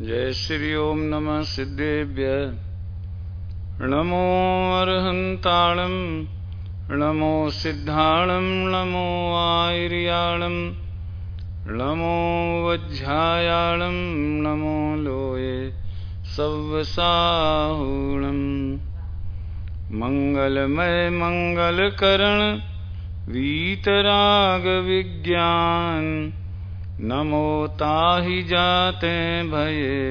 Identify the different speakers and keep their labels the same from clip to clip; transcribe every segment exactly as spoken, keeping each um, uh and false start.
Speaker 1: जय श्री ओम नमः सिद्धेभ्य नमो अर्हन्ताणं नमो सिद्धाणं नमो आयर्याणं नमो वज्झायाणं नमो लोये सव्वसाहुणं मंगलमय मंगलकरण वीतराग विज्ञान नमो ताहि जाते भये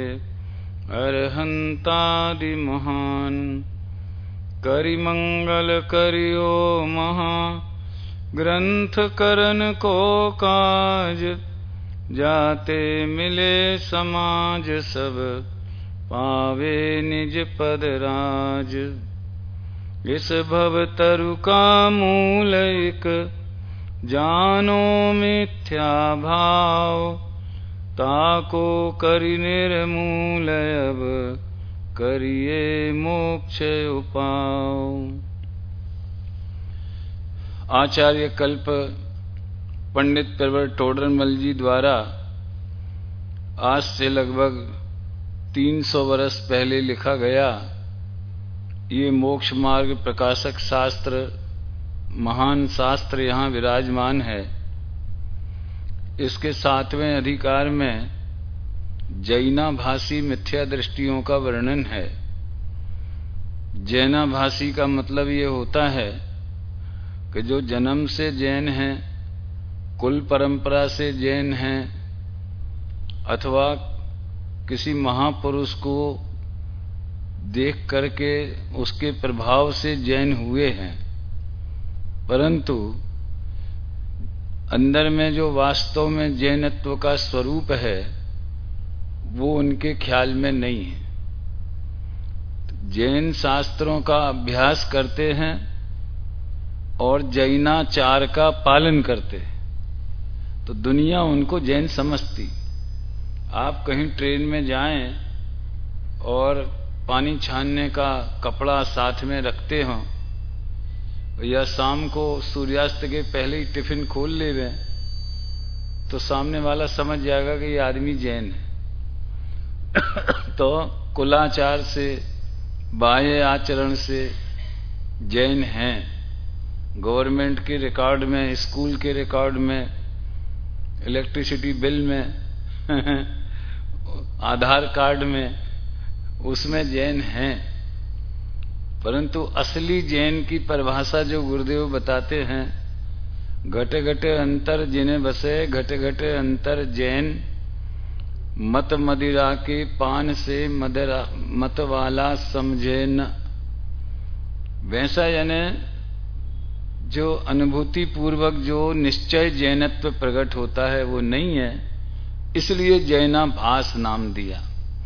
Speaker 1: अरहंतादि महान करि मंगल करियो महा ग्रंथ करन को काज जाते मिले समाज सब पावे निज पद राज। इस भव तरु का मूल एक जानो मिथ्या भाव ताको करि निर्मूल अब करिए मोक्ष उपाव। आचार्य कल्प पंडित प्रवर टोडरमल जी द्वारा आज से लगभग तीन सौ वर्ष पहले लिखा गया ये मोक्ष मार्ग प्रकाशक शास्त्र, महान शास्त्र यहाँ विराजमान है। इसके सातवें अधिकार में जैनाभासी मिथ्या दृष्टियों का वर्णन है। जैनाभासी का मतलब ये होता है कि जो जन्म से जैन हैं, कुल परंपरा से जैन हैं, अथवा किसी महापुरुष को देख करके उसके प्रभाव से जैन हुए हैं, परंतु अंदर में जो वास्तव में जैनत्व का स्वरूप है वो उनके ख्याल में नहीं है। जैन शास्त्रों का अभ्यास करते हैं और जैनाचार का पालन करते हैं तो दुनिया उनको जैन समझती। आप कहीं ट्रेन में जाएं और पानी छानने का कपड़ा साथ में रखते हो या शाम को सूर्यास्त के पहले ही टिफिन खोल ले वे तो सामने वाला समझ जाएगा कि ये आदमी जैन है। तो कुलाचार से, बाह्य आचरण से जैन हैं। गवर्नमेंट के रिकॉर्ड में, स्कूल के रिकॉर्ड में, इलेक्ट्रिसिटी बिल में, आधार कार्ड में, उसमें जैन हैं। परंतु असली जैन की परिभाषा जो गुरुदेव बताते हैं, घटे घटे अंतर जिन्हें बसे घटे घटे अंतर जैन, मत मदिरा के पान से मदरा मत वाला समझे न। वैसा यानी जो अनुभूति पूर्वक जो निश्चय जैनत्व प्रकट होता है वो नहीं है, इसलिए जैनाभास नाम दिया।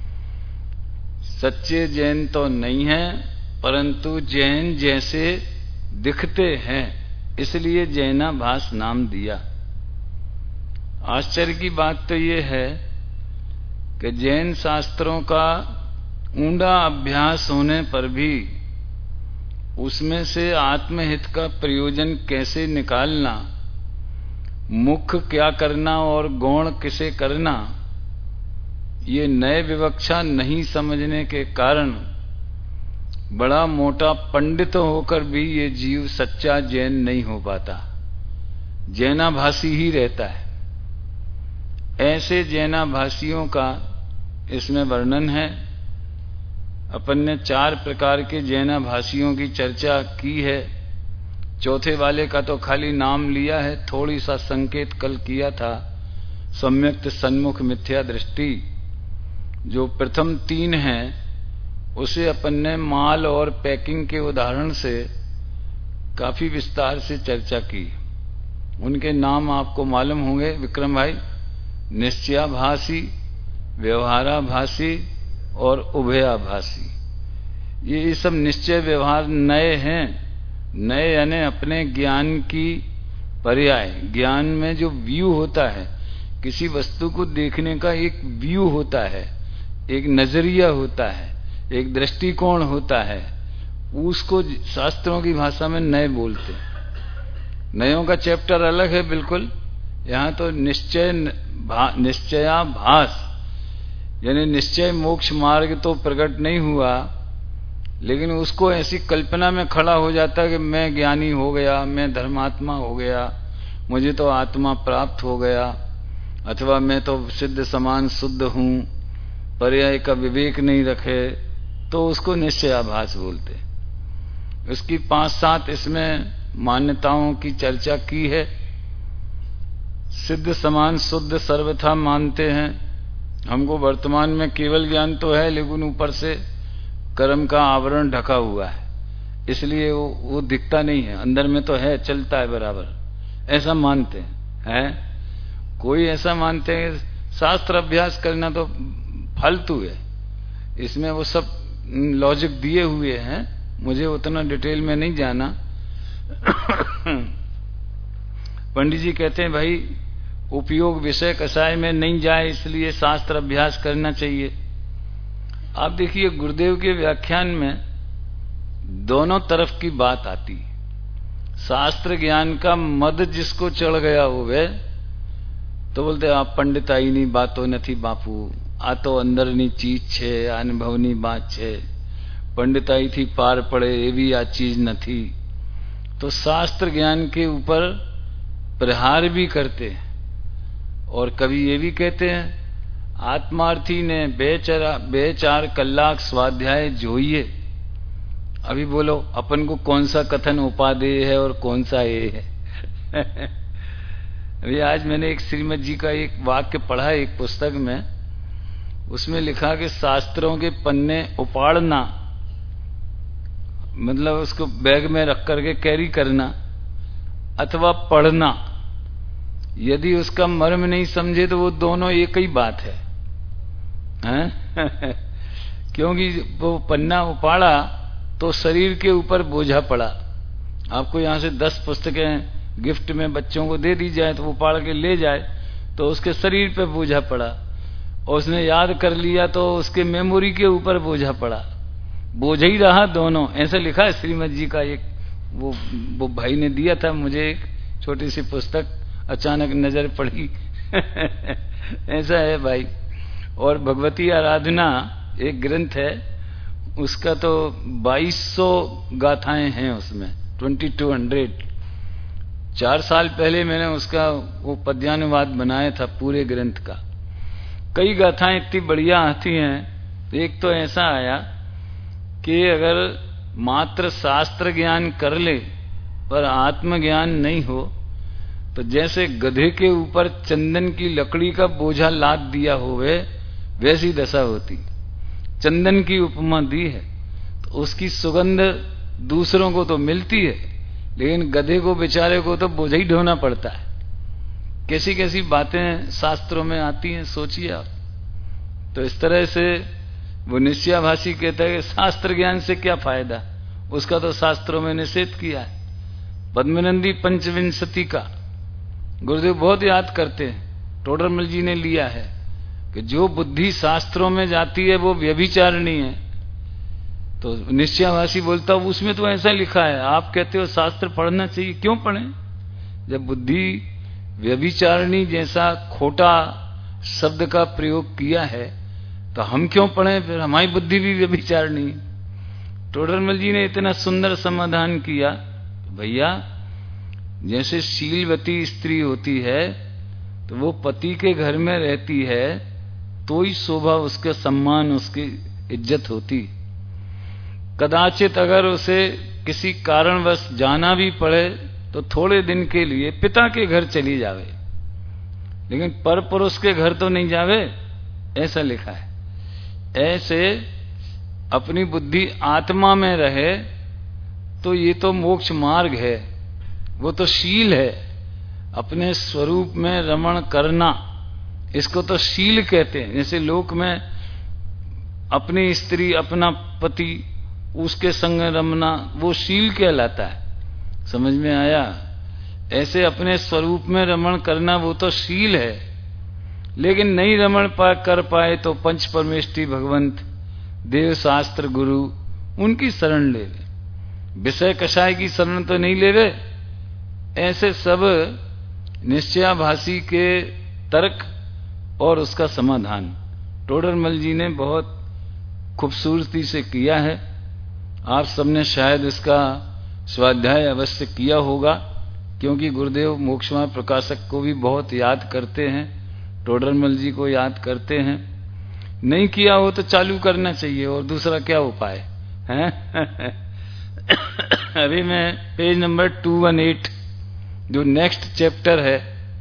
Speaker 1: सच्चे जैन तो नहीं है, परंतु जैन जैसे दिखते हैं, इसलिए जैनाभास नाम दिया। आश्चर्य की बात तो ये है कि जैन शास्त्रों का ऊंडा अभ्यास होने पर भी उसमें से आत्महित का प्रयोजन कैसे निकालना, मुख्य क्या करना और गौण किसे करना, ये नए विवक्षा नहीं समझने के कारण बड़ा मोटा पंडित होकर भी ये जीव सच्चा जैन नहीं हो पाता, जैनाभासी ही रहता है। ऐसे जैनाभासियों का इसमें वर्णन है। अपन ने चार प्रकार के जैनाभासियों की चर्चा की है। चौथे वाले का तो खाली नाम लिया है, थोड़ी सा संकेत कल किया था, सम्यक्त सन्मुख मिथ्या दृष्टि। जो प्रथम तीन हैं उसे अपन ने माल और पैकिंग के उदाहरण से काफी विस्तार से चर्चा की। उनके नाम आपको मालूम होंगे विक्रम भाई, निश्चयाभासी, व्यवहाराभासी और उभयाभासी। ये सब निश्चय व्यवहार नए हैं। नए यानी अपने ज्ञान की पर्याय, ज्ञान में जो व्यू होता है, किसी वस्तु को देखने का एक व्यू होता है, एक नजरिया होता है, एक दृष्टिकोण होता है, उसको शास्त्रों की भाषा में नए बोलते हैं। नयों का चैप्टर अलग है बिल्कुल। यहाँ तो निश्चय निश्चयाभास यानी निश्चय मोक्ष मार्ग तो प्रकट नहीं हुआ, लेकिन उसको ऐसी कल्पना में खड़ा हो जाता कि मैं ज्ञानी हो गया, मैं धर्मात्मा हो गया, मुझे तो आत्मा प्राप्त हो गया, अथवा मैं तो सिद्ध समान शुद्ध हूं, पर्याय का विवेक नहीं रखे, तो उसको निश्चयाभास बोलते। उसकी पांच सात इसमें मान्यताओं की चर्चा की है। सिद्ध समान शुद्ध सर्वथा मानते हैं। हमको वर्तमान में केवल ज्ञान तो है, लेकिन ऊपर से कर्म का आवरण ढका हुआ है, इसलिए वो वो दिखता नहीं है, अंदर में तो है, चलता है बराबर, ऐसा मानते हैं। है कोई ऐसा मानते हैं शास्त्र अभ्यास करना तो फालतू है, इसमें वो सब लॉजिक दिए हुए हैं, मुझे उतना डिटेल में नहीं जाना। पंडित जी कहते हैं भाई उपयोग विषय कसाय में नहीं जाए, इसलिए शास्त्र अभ्यास करना चाहिए। आप देखिए गुरुदेव के व्याख्यान में दोनों तरफ की बात आती। शास्त्र ज्ञान का मद जिसको चढ़ गया होवे तो बोलते आप पंडिताई नी बातो नहीं बापू, आ तो अंदरनी चीज छे, अनुभवनी बात छे, पंडिताई थी पार पड़े एवी आ चीज नहीं। तो शास्त्र ज्ञान के ऊपर प्रहार भी करते हैं, और कभी ये भी कहते हैं आत्मार्थी ने बेचारा बेचार कलाक स्वाध्याय जोइए। अभी बोलो अपन को कौन सा कथन उपादेय है और कौन सा ये है। अभी आज मैंने एक श्रीमद जी का एक वाक्य पढ़ा एक पुस्तक में, उसमें लिखा कि शास्त्रों के पन्ने उपाड़ना मतलब उसको बैग में रख करके कैरी करना अथवा पढ़ना, यदि उसका मर्म नहीं समझे तो वो दोनों एक ही बात है, हैं? क्योंकि वो पन्ना उपाड़ा तो शरीर के ऊपर बोझा पड़ा। आपको यहां से दस पुस्तकें गिफ्ट में बच्चों को दे दी जाए तो उपाड़ के ले जाए तो उसके शरीर पे बोझा पड़ा, और उसने याद कर लिया तो उसके मेमोरी के ऊपर बोझा पड़ा, बोझ ही रहा दोनों। ऐसा लिखा है श्रीमद जी का एक वो वो भाई ने दिया था मुझे एक छोटी सी पुस्तक, अचानक नजर पड़ी। ऐसा है भाई। और भगवती आराधना एक ग्रंथ है, उसका तो बाईस सौ गाथाएं हैं उसमें, ट्वेंटी टू हंड्रेड। चार साल पहले मैंने उसका वो पद्यानुवाद बनाया था पूरे ग्रंथ का। कई गाथाएं इतनी बढ़िया आती हैं। एक तो ऐसा आया कि अगर मात्र शास्त्र ज्ञान कर ले पर आत्मज्ञान नहीं हो तो जैसे गधे के ऊपर चंदन की लकड़ी का बोझा लाद दिया होवे वैसी दशा होती। चंदन की उपमा दी है, तो उसकी सुगंध दूसरों को तो मिलती है, लेकिन गधे को बेचारे को तो बोझा ही ढोना पड़ता है। कैसी कैसी बातें शास्त्रों में आती हैं, सोचिए आप। तो इस तरह से वो निश्चयाभासी कहता है कि शास्त्र ज्ञान से क्या फायदा, उसका तो शास्त्रों में निषेध किया है। पद्मनंदी पंचविंशति का गुरुदेव बहुत याद करते हैं, टोडरमल जी ने लिया है कि जो बुद्धि शास्त्रों में जाती है वो व्यभिचारिणी है। तो निश्चयाभासी बोलता हूं उसमें तो ऐसा लिखा है, आप कहते हो शास्त्र पढ़ना चाहिए, क्यों पढ़ें? जब बुद्धि व्यभिचारिणी जैसा खोटा शब्द का प्रयोग किया है तो हम क्यों पढ़ें? फिर हमारी बुद्धि भी व्यभिचारिणी। टोडरमल जी ने इतना सुंदर समाधान किया, भैया जैसे शीलवती स्त्री होती है तो वो पति के घर में रहती है तो ही शोभा, उसके सम्मान, उसकी इज्जत होती। कदाचित अगर उसे किसी कारणवश जाना भी पड़े तो थोड़े दिन के लिए पिता के घर चली जावे, लेकिन पर पुरुष के घर तो नहीं जावे, ऐसा लिखा है। ऐसे अपनी बुद्धि आत्मा में रहे तो ये तो मोक्ष मार्ग है, वो तो शील है। अपने स्वरूप में रमण करना, इसको तो शील कहते हैं। जैसे लोक में अपनी स्त्री, अपना पति, उसके संग रमना, वो शील कहलाता है। समझ में आया? ऐसे अपने स्वरूप में रमण करना वो तो शील है, लेकिन नहीं रमण पा कर पाए तो पंच परमेष्टि भगवंत, देव, शास्त्र, गुरु, उनकी शरण ले वे, विषय कषाय की शरण तो नहीं ले वे। ऐसे सब निश्चयाभासी के तर्क और उसका समाधान। टोडरमल जी ने बहुत खूबसूरती से किया है। आप सबने शायद इसका स्वाध्याय अवश्य किया होगा, क्योंकि गुरुदेव मोक्षमार्ग प्रकाशक को भी बहुत याद करते हैं, टोडरमल जी को याद करते हैं। नहीं किया हो तो चालू करना चाहिए, और दूसरा क्या उपाय है। अभी मैं page number two one eight, जो नेक्स्ट चैप्टर है,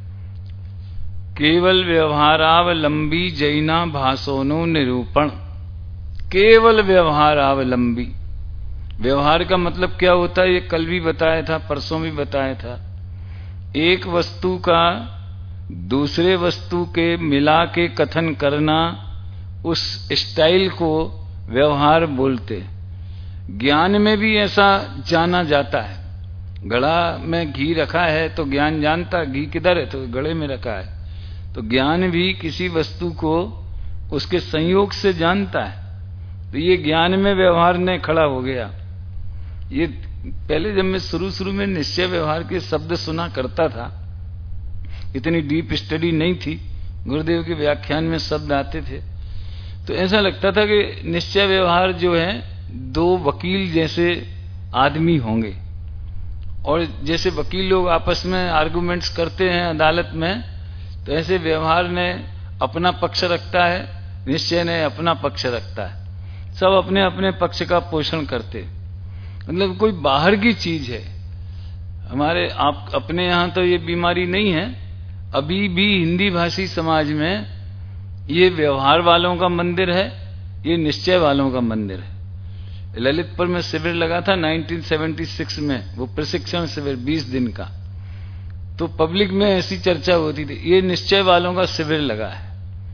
Speaker 1: केवल व्यवहारावलंबी जैना भाषोनो निरूपण। केवल व्यवहारावलंबी, व्यवहार का मतलब क्या होता है ये कल भी बताया था, परसों भी बताया था। एक वस्तु का दूसरे वस्तु के मिला के कथन करना, उस स्टाइल को व्यवहार बोलते। ज्ञान में भी ऐसा जाना जाता है। घड़ा में घी रखा है तो ज्ञान जानता घी किधर है, तो घड़े में रखा है। तो ज्ञान भी किसी वस्तु को उसके संयोग से जानता है। तो ये ज्ञान में व्यवहार ने खड़ा हो गया। ये पहले जब मैं शुरू शुरू में निश्चय व्यवहार के शब्द सुना करता था, इतनी डीप स्टडी नहीं थी, गुरुदेव के व्याख्यान में शब्द आते थे, तो ऐसा लगता था कि निश्चय व्यवहार जो है दो वकील जैसे आदमी होंगे, और जैसे वकील लोग आपस में आर्गुमेंट्स करते हैं अदालत में, तो ऐसे व्यवहार ने अपना पक्ष रखता है, निश्चय ने अपना पक्ष रखता है। सब अपने अपने पक्ष का पोषण करते, मतलब कोई बाहर की चीज है। हमारे आप अपने यहाँ तो ये बीमारी नहीं है, अभी भी हिंदी भाषी समाज में ये व्यवहार वालों का मंदिर है, ये निश्चय वालों का मंदिर है। ललितपुर में शिविर लगा था उन्नीस सौ छिहत्तर में, वो प्रशिक्षण शिविर बीस दिन का, तो पब्लिक में ऐसी चर्चा होती थी, ये निश्चय वालों का शिविर लगा है।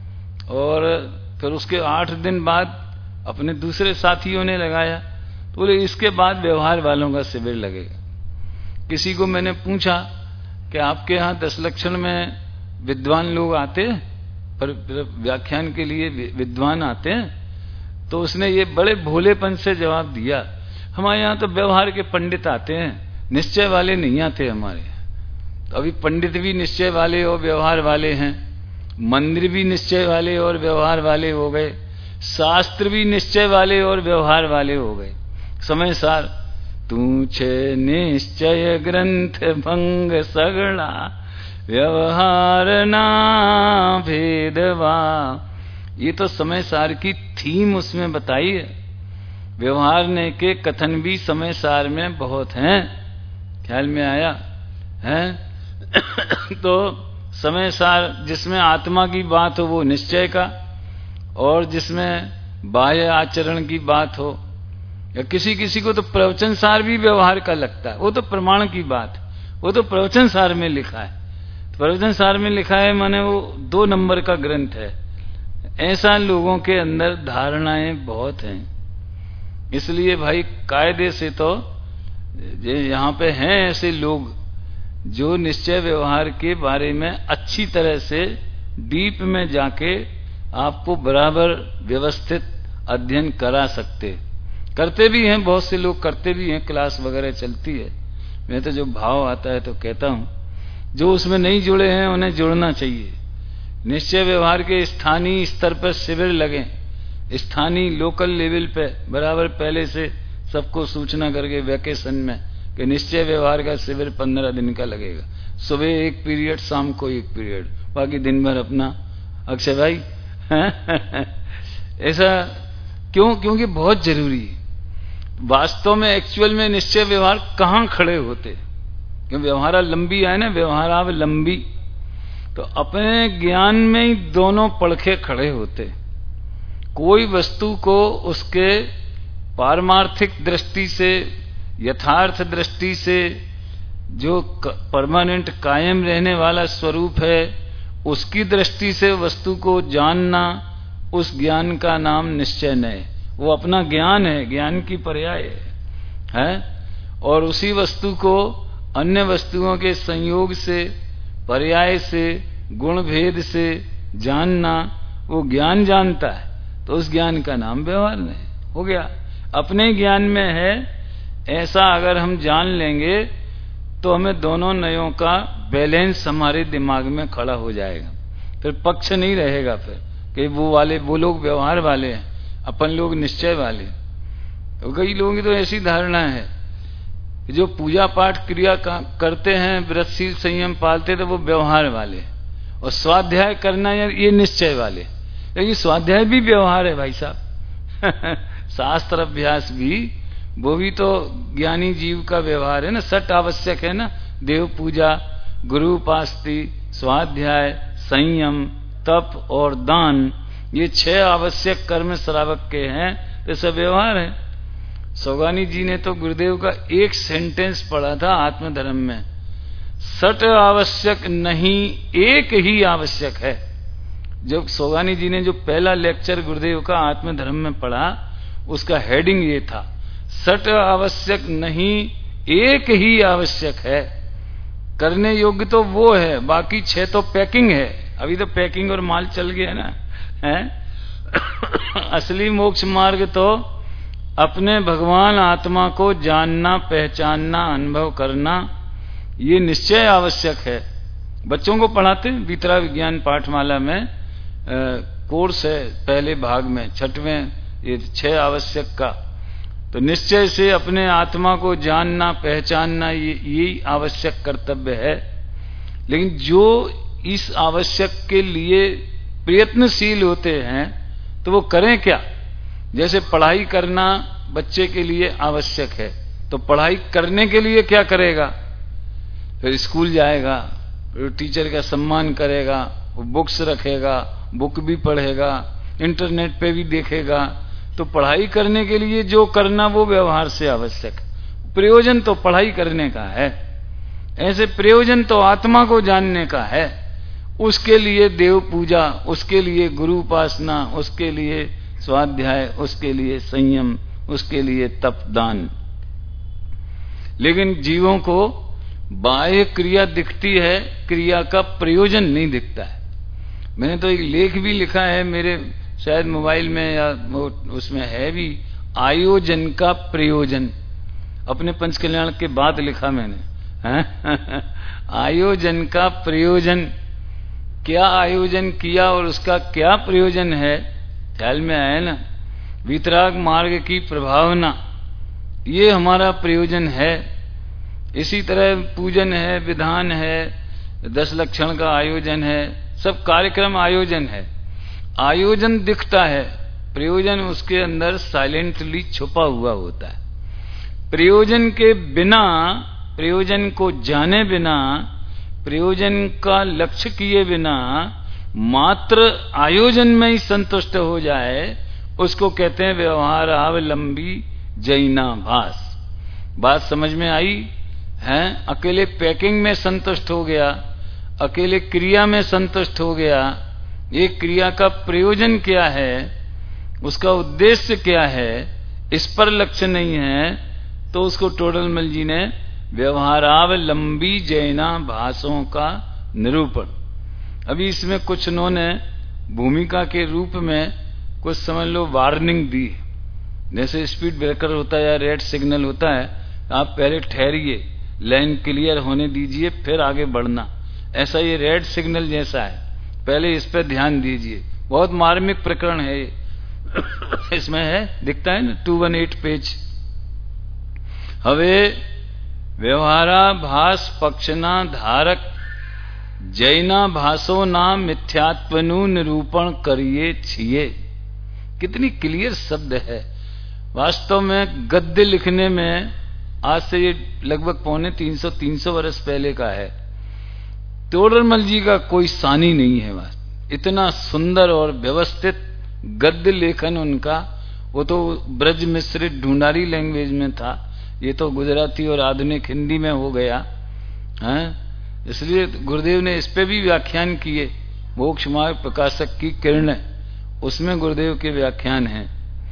Speaker 1: और फिर उसके आठ दिन बाद अपने दूसरे साथियों ने लगाया, तो बोले इसके बाद व्यवहार वालों का शिविर लगेगा। किसी को मैंने पूछा कि आपके यहाँ दस लक्षण में विद्वान लोग आते हैं, पर व्याख्यान के लिए विद्वान आते हैं, तो उसने ये बड़े भोलेपन से जवाब दिया, हमारे यहाँ तो व्यवहार के पंडित आते हैं, निश्चय वाले नहीं आते हमारे। तो अभी पंडित भी निश्चय वाले और व्यवहार वाले हैं, मंदिर भी निश्चय वाले और व्यवहार वाले हो गए, शास्त्र भी निश्चय वाले और व्यवहार वाले हो गए। समय सार तू छे निश्चय ग्रंथ भंग सगड़ा, व्यवहार ना भेदवा। ये तो समय सार की थीम उसमें बताई है। व्यवहार ने के कथन भी समय सार में बहुत हैं, ख्याल में आया है। तो समय सार जिसमें आत्मा की बात हो वो निश्चय का, और जिसमें बाह्य आचरण की बात हो, या किसी किसी को तो प्रवचन सार भी व्यवहार का लगता है, वो तो प्रमाण की बात, वो तो प्रवचन सार में लिखा है। प्रवचन सार में लिखा है माने वो दो नंबर का ग्रंथ है। ऐसा लोगों के अंदर धारणाएं बहुत हैं, इसलिए भाई कायदे से तो यहाँ पे हैं ऐसे लोग जो निश्चय व्यवहार के बारे में अच्छी तरह से डीप में जाके आपको बराबर व्यवस्थित अध्ययन करा सकते, करते भी हैं, बहुत से लोग करते भी हैं, क्लास वगैरह चलती है। मैं तो जो भाव आता है तो कहता हूं, जो उसमें नहीं जुड़े हैं उन्हें जुड़ना चाहिए। निश्चय व्यवहार के स्थानीय स्तर पर शिविर लगे, स्थानीय लोकल लेवल पे बराबर पहले से सबको सूचना करके वैकेशन में कि निश्चय व्यवहार का शिविर पंद्रह दिन का लगेगा, सुबह एक पीरियड, शाम को एक पीरियड, बाकी दिन भर अपना। अक्षय भाई ऐसा क्यों? क्योंकि बहुत जरूरी है। वास्तव में एक्चुअल में निश्चय व्यवहार कहां खड़े होते, क्योंकि व्यवहारा लंबी है ना, व्यवहाराव लंबी, तो अपने ज्ञान में ही दोनों पड़खे खड़े होते। कोई वस्तु को उसके पारमार्थिक दृष्टि से, यथार्थ दृष्टि से, जो परमानेंट कायम रहने वाला स्वरूप है, उसकी दृष्टि से वस्तु को जानना, उस ज्ञान का नाम निश्चय नहीं, वो अपना ज्ञान है, ज्ञान की पर्याय है, है? और उसी वस्तु को अन्य वस्तुओं के संयोग से, पर्याय से, गुण भेद से जानना, वो ज्ञान जानता है, तो उस ज्ञान का नाम व्यवहार नहीं हो गया। अपने ज्ञान में है ऐसा अगर हम जान लेंगे तो हमें दोनों नयों का बैलेंस हमारे दिमाग में खड़ा हो जाएगा, फिर पक्ष नहीं रहेगा फिर कि वो वाले वो लोग व्यवहार वाले हैं, अपन लोग निश्चय वाले। तो कई लोगों की तो ऐसी धारणा है कि जो पूजा पाठ क्रिया करते हैं, व्रतशील संयम पालते, तो वो व्यवहार वाले, और स्वाध्याय करना ये निश्चय वाले। लेकिन स्वाध्याय भी व्यवहार है भाई साहब शास्त्र अभ्यास भी, वो भी तो ज्ञानी जीव का व्यवहार है ना। सठ आवश्यक है ना, देव पूजा, गुरु उपासना, स्वाध्याय, संयम, तप और दान, ये छह आवश्यक कर्म श्रावक के हैं, तो सब व्यवहार है। सौगानी जी ने तो गुरुदेव का एक सेंटेंस पढ़ा था आत्मधर्म में, सठ आवश्यक नहीं, एक ही आवश्यक है। जब सौगानी जी ने जो पहला लेक्चर गुरुदेव का आत्मधर्म में पढ़ा, उसका हेडिंग ये था, सठ आवश्यक नहीं, एक ही आवश्यक है। करने योग्य तो वो है, बाकी छह तो पैकिंग है। अभी तो पैकिंग और माल चल गया ना, है असली मोक्ष मार्ग तो अपने भगवान आत्मा को जानना, पहचानना, अनुभव करना, ये निश्चय आवश्यक है। बच्चों को पढ़ाते बीतरा विज्ञान पाठमाला में, आ, कोर्स है पहले भाग में, छठवें, ये छह आवश्यक का। तो निश्चय से अपने आत्मा को जानना, पहचानना, ये यही आवश्यक कर्तव्य है। लेकिन जो इस आवश्यक के लिए प्रयत्नशील होते हैं, तो वो करें क्या? जैसे पढ़ाई करना बच्चे के लिए आवश्यक है, तो पढ़ाई करने के लिए क्या करेगा? फिर स्कूल जाएगा, फिर टीचर का सम्मान करेगा, वो बुक्स रखेगा, बुक भी पढ़ेगा, इंटरनेट पे भी देखेगा। तो पढ़ाई करने के लिए जो करना वो व्यवहार से आवश्यक। प्रयोजन तो पढ़ाई करने का है, ऐसे प्रयोजन तो आत्मा को जानने का है। उसके लिए देव पूजा, उसके लिए गुरु उपासना, उसके लिए स्वाध्याय, उसके लिए संयम, उसके लिए तप दान। लेकिन जीवों को बाह्य क्रिया दिखती है, क्रिया का प्रयोजन नहीं दिखता है। मैंने तो एक लेख भी लिखा है मेरे शायद मोबाइल में या उसमें है भी, आयोजन का प्रयोजन। अपने पंच कल्याण के बाद लिखा मैंने आयोजन का प्रयोजन, क्या आयोजन किया और उसका क्या प्रयोजन है, ख्याल में आया ना। वितराग मार्ग की प्रभावना, ये हमारा प्रयोजन है। इसी तरह पूजन है, विधान है, दस लक्षण का आयोजन है, सब कार्यक्रम आयोजन है। आयोजन दिखता है, प्रयोजन उसके अंदर साइलेंटली छुपा हुआ होता है। प्रयोजन के बिना, प्रयोजन को जाने बिना, प्रयोजन का लक्ष्य किए बिना मात्र आयोजन में ही संतुष्ट हो जाए, उसको कहते हैं व्यवहार अवलंबी जैनाभास। बात समझ में आई है? अकेले पैकिंग में संतुष्ट हो गया, अकेले क्रिया में संतुष्ट हो गया। एक क्रिया का प्रयोजन क्या है, उसका उद्देश्य क्या है, इस पर लक्ष्य नहीं है, तो उसको टोडरमल जी ने व्यवहारावलंबी जैनाभासों का निरूपण। अभी इसमें कुछ उन्होंने भूमिका के रूप में कुछ समझ लो वार्निंग दी। जैसे स्पीड ब्रेकर होता है या रेड सिग्नल होता है, आप पहले ठहरिए, लाइन क्लियर होने दीजिए, फिर आगे बढ़ना। ऐसा ये रेड सिग्नल जैसा है, पहले इस पर ध्यान दीजिए। बहुत मार्मिक प्रकरण है ये इसमें है, दिखता है ना टू वन एट पेज। हवे व्यवहाराभास पक्षना धारक जैना भाषो नाम मिथ्यात्वनु निरूपण करिए छिए। कितनी क्लियर शब्द है। वास्तव में गद्य लिखने में आज से ये लगभग पौने तीन सौ तीन सौ वर्ष पहले का है। टोडरमल जी का कोई सानी नहीं है। वास्तव इतना सुंदर और व्यवस्थित गद्य लेखन उनका, वो तो ब्रज मिश्रित ढूंढारी लैंग्वेज में था, ये तो गुजराती और आधुनिक हिंदी में हो गया है। इसलिए गुरुदेव ने इस पे भी व्याख्यान किए। मोक्ष मार्ग प्रकाशक की किरण, उसमें गुरुदेव के व्याख्यान हैं।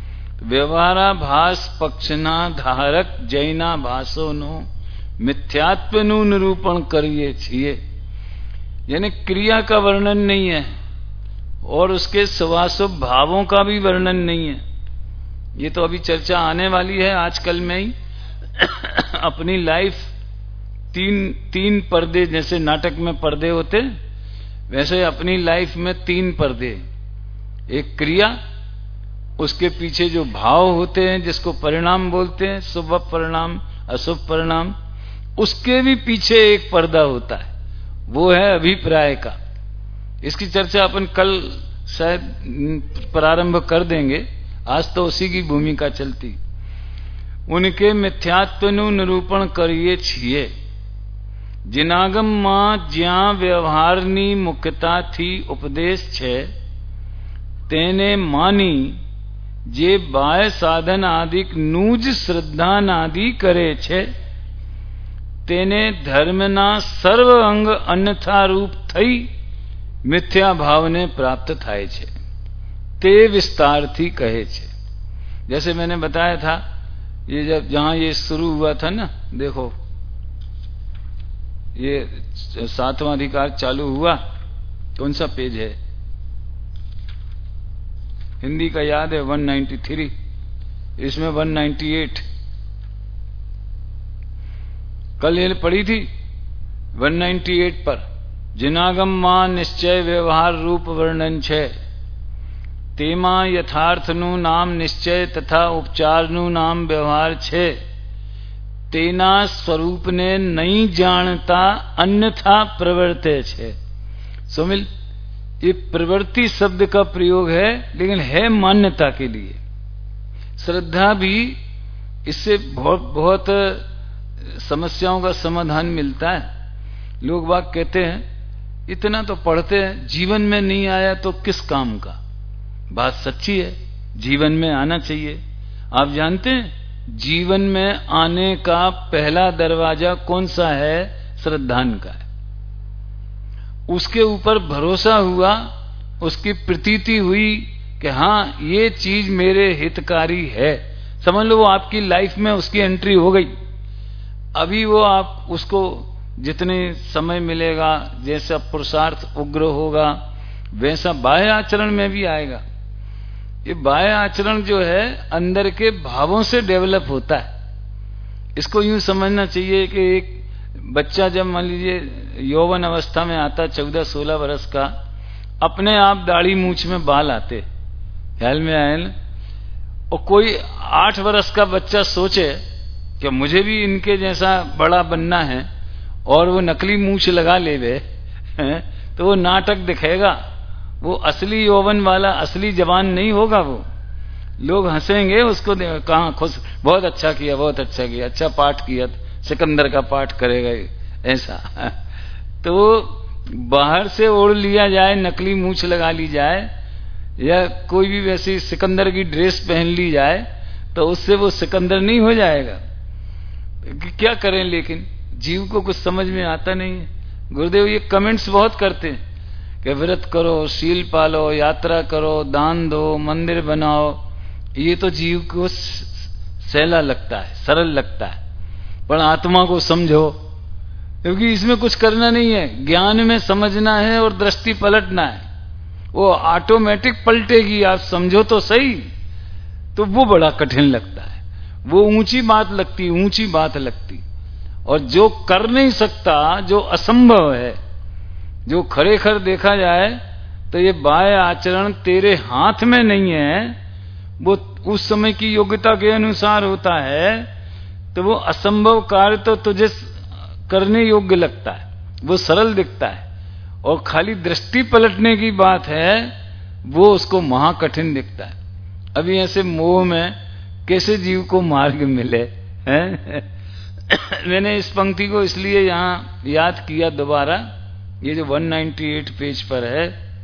Speaker 1: व्यवहाराभास पक्षना धारक जैना भाषो नो मिथ्यात्वनु निरूपण करिए छिए। यानी क्रिया का वर्णन नहीं है और उसके स्वाशुभ भावों का भी वर्णन नहीं है। ये तो अभी चर्चा आने वाली है आजकल में ही। अपनी लाइफ तीन तीन पर्दे, जैसे नाटक में पर्दे होते, वैसे अपनी लाइफ में तीन पर्दे। एक क्रिया, उसके पीछे जो भाव होते हैं जिसको परिणाम बोलते हैं, शुभ परिणाम अशुभ परिणाम, उसके भी पीछे एक पर्दा होता है, वो है अभिप्राय का। इसकी चर्चा अपन कल शायद प्रारंभ कर देंगे, आज तो उसी की भूमिका चलती। उनके मिथ्यात्वनु निरूपण करिए छिए, जिनागम मां ज्या व्यवहाરની મુક્તાથી ઉપદેશ છે, તેને માની જે બાહ્ય સાધન આદિક નૂજ શ્રદ્ધાનાદિ કરે છે, તેને ધર્મના સર્વ અંગ અન્યથા રૂપ થઈ મિથ્યા ભાવને प्राप्त થાય છે, તે વિસ્તારથી કહે છે। जैसे मैंने बताया था, ये जब जहां ये शुरू हुआ था ना, देखो ये सातवां अधिकार चालू हुआ, कौन सा पेज है? हिंदी का याद है एक सौ तिरानवे, इसमें एक सौ अट्ठानवे। कल ये पढ़ी थी एक सौ अट्ठानवे पर, जिनागम मां निश्चय व्यवहार रूप वर्णन छे, तेमा यथार्थનું નામ નિશ્ચય તથા ઉપચારનું નામ વ્યવહાર છે, તેના સ્વરૂપને નહીં જાણતા अन्यथा प्रवर्ते છે। सुमिल, ये प्रवृत्ति शब्द का प्रयोग है, लेकिन है मान्यता के लिए। श्रद्धा भी इससे बहुत बहुत समस्याओं का समाधान मिलता है। लोग बाग कहते हैं इतना तो पढ़ते हैं, जीवन में नहीं आया तो किस काम का। बात सच्ची है, जीवन में आना चाहिए। आप जानते हैं जीवन में आने का पहला दरवाजा कौन सा है? श्रद्धान का है। उसके ऊपर भरोसा हुआ, उसकी प्रतीति हुई कि हाँ ये चीज मेरे हितकारी है, समझ लो वो आपकी लाइफ में उसकी एंट्री हो गई। अभी वो आप उसको जितने समय मिलेगा, जैसा पुरुषार्थ उग्र होगा, वैसा बाह्य आचरण में भी आएगा। ये बाह्य आचरण जो है अंदर के भावों से डेवलप होता है। इसको यूं समझना चाहिए कि एक बच्चा जब मान लीजिए यौवन अवस्था में आता, चौदह सोलह वर्ष का, अपने आप दाढ़ी मूछ में बाल आते, ख्याल में आए ना। और कोई आठ वर्ष का बच्चा सोचे कि मुझे भी इनके जैसा बड़ा बनना है और वो नकली मूछ लगा ले वे, तो वो नाटक दिखेगा, वो असली यौवन वाला असली जवान नहीं होगा। वो लोग हंसेंगे उसको, कहाँ खुश, बहुत अच्छा किया, बहुत अच्छा किया, अच्छा पाठ किया, सिकंदर का पाठ करेगा ऐसा। तो बाहर से ओढ़ लिया जाए, नकली मूछ लगा ली जाए, या कोई भी वैसी सिकंदर की ड्रेस पहन ली जाए, तो उससे वो सिकंदर नहीं हो जाएगा। क्या करें, लेकिन जीव को कुछ समझ में आता नहीं है। गुरुदेव ये कमेंट्स बहुत करते हैं कि व्रत करो, शील पालो, यात्रा करो, दान दो, मंदिर बनाओ। ये तो जीव को सहला लगता है, सरल लगता है, पर आत्मा को समझो, क्योंकि इसमें कुछ करना नहीं है। ज्ञान में समझना है और दृष्टि पलटना है, वो ऑटोमेटिक पलटेगी। आप समझो तो सही, तो वो बड़ा कठिन लगता है, वो ऊंची बात लगती, ऊंची बात लगती। और जो कर नहीं सकता, जो असंभव है, जो खरेखर देखा जाए तो ये बाह्य आचरण तेरे हाथ में नहीं है, वो उस समय की योग्यता के अनुसार होता है, तो वो असंभव कार्य तो तुझे करने योग्य लगता है, वो सरल दिखता है। और खाली दृष्टि पलटने की बात है, वो उसको महाकठिन दिखता है। अभी ऐसे मोह में कैसे जीव को मार्ग मिले हैं? मैंने इस पंक्ति को इसलिए यहां याद किया दोबारा, ये जो एक सौ अट्ठानवे पेज पर है,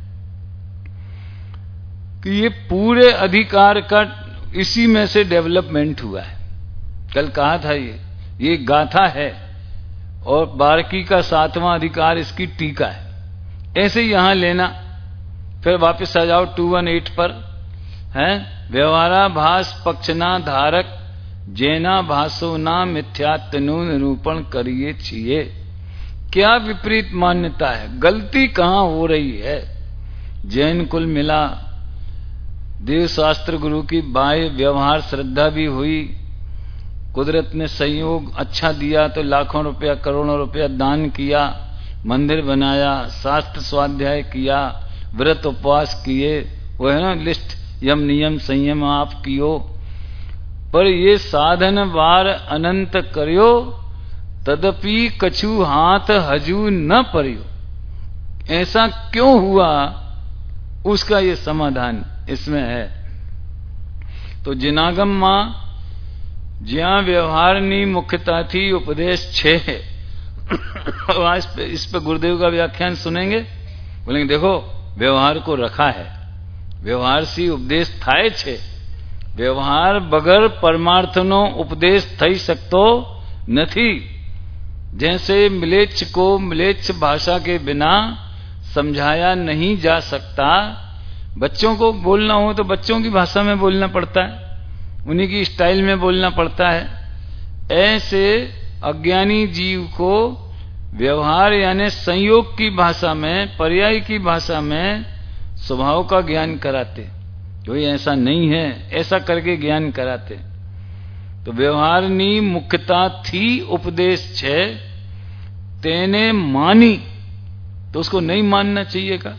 Speaker 1: कि ये पूरे अधिकार का इसी में से डेवलपमेंट हुआ है। कल कहा था ये ये गाथा है, और बारकी का सातवां अधिकार इसकी टीका है। ऐसे यहां लेना, फिर वापस आ जाओ दो सौ अठारह पर, है व्यवहाराभास पक्षना धारक जेना भासो ना मिथ्यात्वनु निरूपण करिए छिए। क्या विपरीत मान्यता है, गलती कहां हो रही है? जैन कुल मिला, देव शास्त्र गुरु की बाह्य व्यवहार श्रद्धा भी हुई, कुदरत ने संयोग अच्छा दिया तो लाखों रुपया करोड़ों रुपया दान किया, मंदिर बनाया, शास्त्र स्वाध्याय किया, व्रत उपवास किए, वो है ना लिस्ट, यम नियम संयम आप कियो, पर ये साधन बार अनंत करियो, तदपि कछु हाथ हजू न परियो। ऐसा क्यों हुआ, उसका ये समाधान इसमें है। तो जिनागम मां ज्या व्यवहारनी मुख्यता थी उपदेश छह आज पे इस पे गुरुदेव का व्याख्यान सुनेंगे, बोलेंगे देखो व्यवहार को रखा है, व्यवहार सी उपदेश थाय छे, व्यवहार बगर परमार्थनो उपदेश थई सकतो નથી। जैसे मिलेच्छ को मिलेच्छ भाषा के बिना समझाया नहीं जा सकता, बच्चों को बोलना हो तो बच्चों की भाषा में बोलना पड़ता है, उन्हीं की स्टाइल में बोलना पड़ता है। ऐसे अज्ञानी जीव को व्यवहार यानी संयोग की भाषा में, पर्याय की भाषा में स्वभाव का ज्ञान कराते, कोई ऐसा नहीं है ऐसा करके ज्ञान कराते। तो व्यवहारनी मुख्यता थी उपदेश छे, तेने मानी, तो उसको नहीं मानना चाहिए का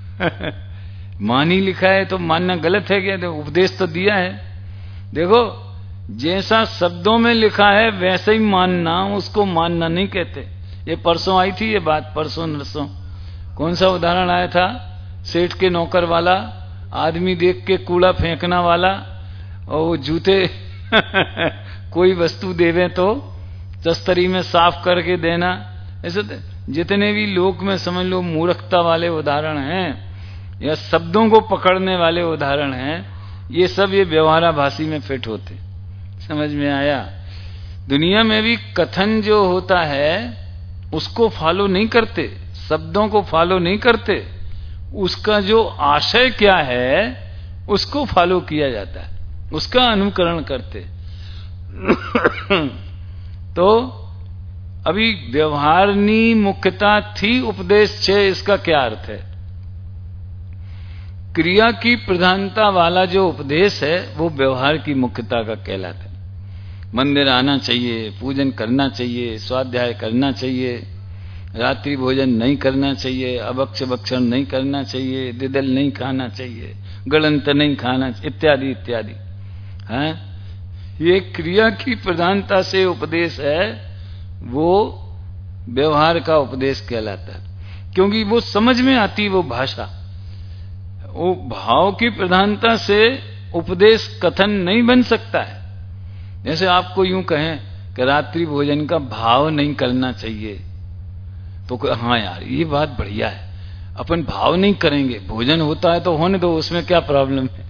Speaker 1: मानी लिखा है तो मानना गलत है क्या? तो उपदेश तो दिया है। देखो जैसा शब्दों में लिखा है वैसे ही मानना, उसको मानना नहीं कहते। ये परसों आई थी ये बात, परसों नरसों कौन सा उदाहरण आया था, सेठ के नौकर वाला, आदमी देख के कूड़ा फेंकना वाला, और वो जूते कोई वस्तु देवे तो तस्तरी में साफ करके देना। ऐसे जितने भी लोक में समझ लो मूर्खता वाले उदाहरण हैं या शब्दों को पकड़ने वाले उदाहरण हैं, ये सब ये व्यवहाराभाषी में फिट होते। समझ में आया? दुनिया में भी कथन जो होता है उसको फॉलो नहीं करते, शब्दों को फॉलो नहीं करते, उसका जो आशय क्या है उसको फॉलो किया जाता है, उसका अनुकरण करते। तो अभी व्यवहारनी मुख्यता थी उपदेश छे, इसका क्या अर्थ है? क्रिया की प्रधानता वाला जो उपदेश है वो व्यवहार की मुख्यता का कहलाता है। मंदिर आना चाहिए, पूजन करना चाहिए, स्वाध्याय करना चाहिए, रात्रि भोजन नहीं करना चाहिए, अभक्ष भक्षण नहीं करना चाहिए, दिदल नहीं खाना चाहिए, गलंत नहीं खाना, इत्यादि इत्यादि। हैं? ये क्रिया की प्रधानता से उपदेश है, वो व्यवहार का उपदेश कहलाता है, क्योंकि वो समझ में आती वो भाषा। वो भाव की प्रधानता से उपदेश कथन नहीं बन सकता है। जैसे आपको यूं कहें कि रात्रि भोजन का भाव नहीं करना चाहिए, तो हाँ यार ये बात बढ़िया है, अपन भाव नहीं करेंगे, भोजन होता है तो होने दो, उसमें क्या प्रॉब्लम है।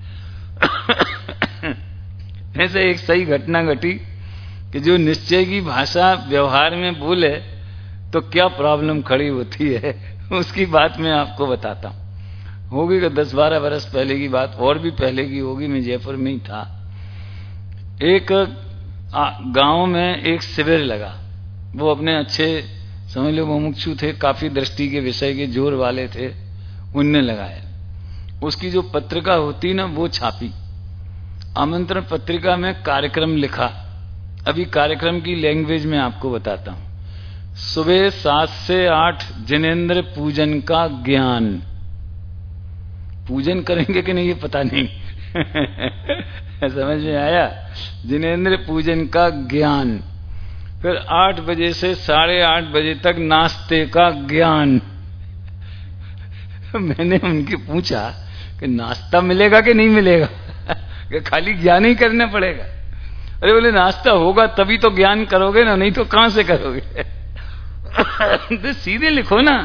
Speaker 1: ऐसे एक सही घटना घटी कि जो निश्चय की भाषा व्यवहार में बोले तो क्या प्रॉब्लम खड़ी होती है, उसकी बात मैं आपको बताता हूं। होगी कि दस बारह बरस पहले की बात, और भी पहले की होगी, मैं जयपुर में ही था। एक गांव में एक शिविर लगा, वो अपने अच्छे समझ लो मुमुक्षु थे, काफी दृष्टि के विषय के जोर वाले थे, उनने लगाया। उसकी जो पत्रिका होती ना वो छापी, आमंत्रण पत्रिका में कार्यक्रम लिखा। अभी कार्यक्रम की लैंग्वेज में आपको बताता हूं। सुबह सात से आठ जिनेंद्र पूजन का ज्ञान। पूजन करेंगे कि नहीं ये पता नहीं समझ में आया? जिनेंद्र पूजन का ज्ञान। फिर आठ बजे से साढ़े आठ बजे तक नाश्ते का ज्ञान। मैंने उनकी पूछा कि नाश्ता मिलेगा कि नहीं मिलेगा कि खाली ज्ञान ही करना पड़ेगा? अरे बोले नाश्ता होगा तभी तो ज्ञान करोगे ना, नहीं तो कहां से करोगे? तो सीधे लिखो ना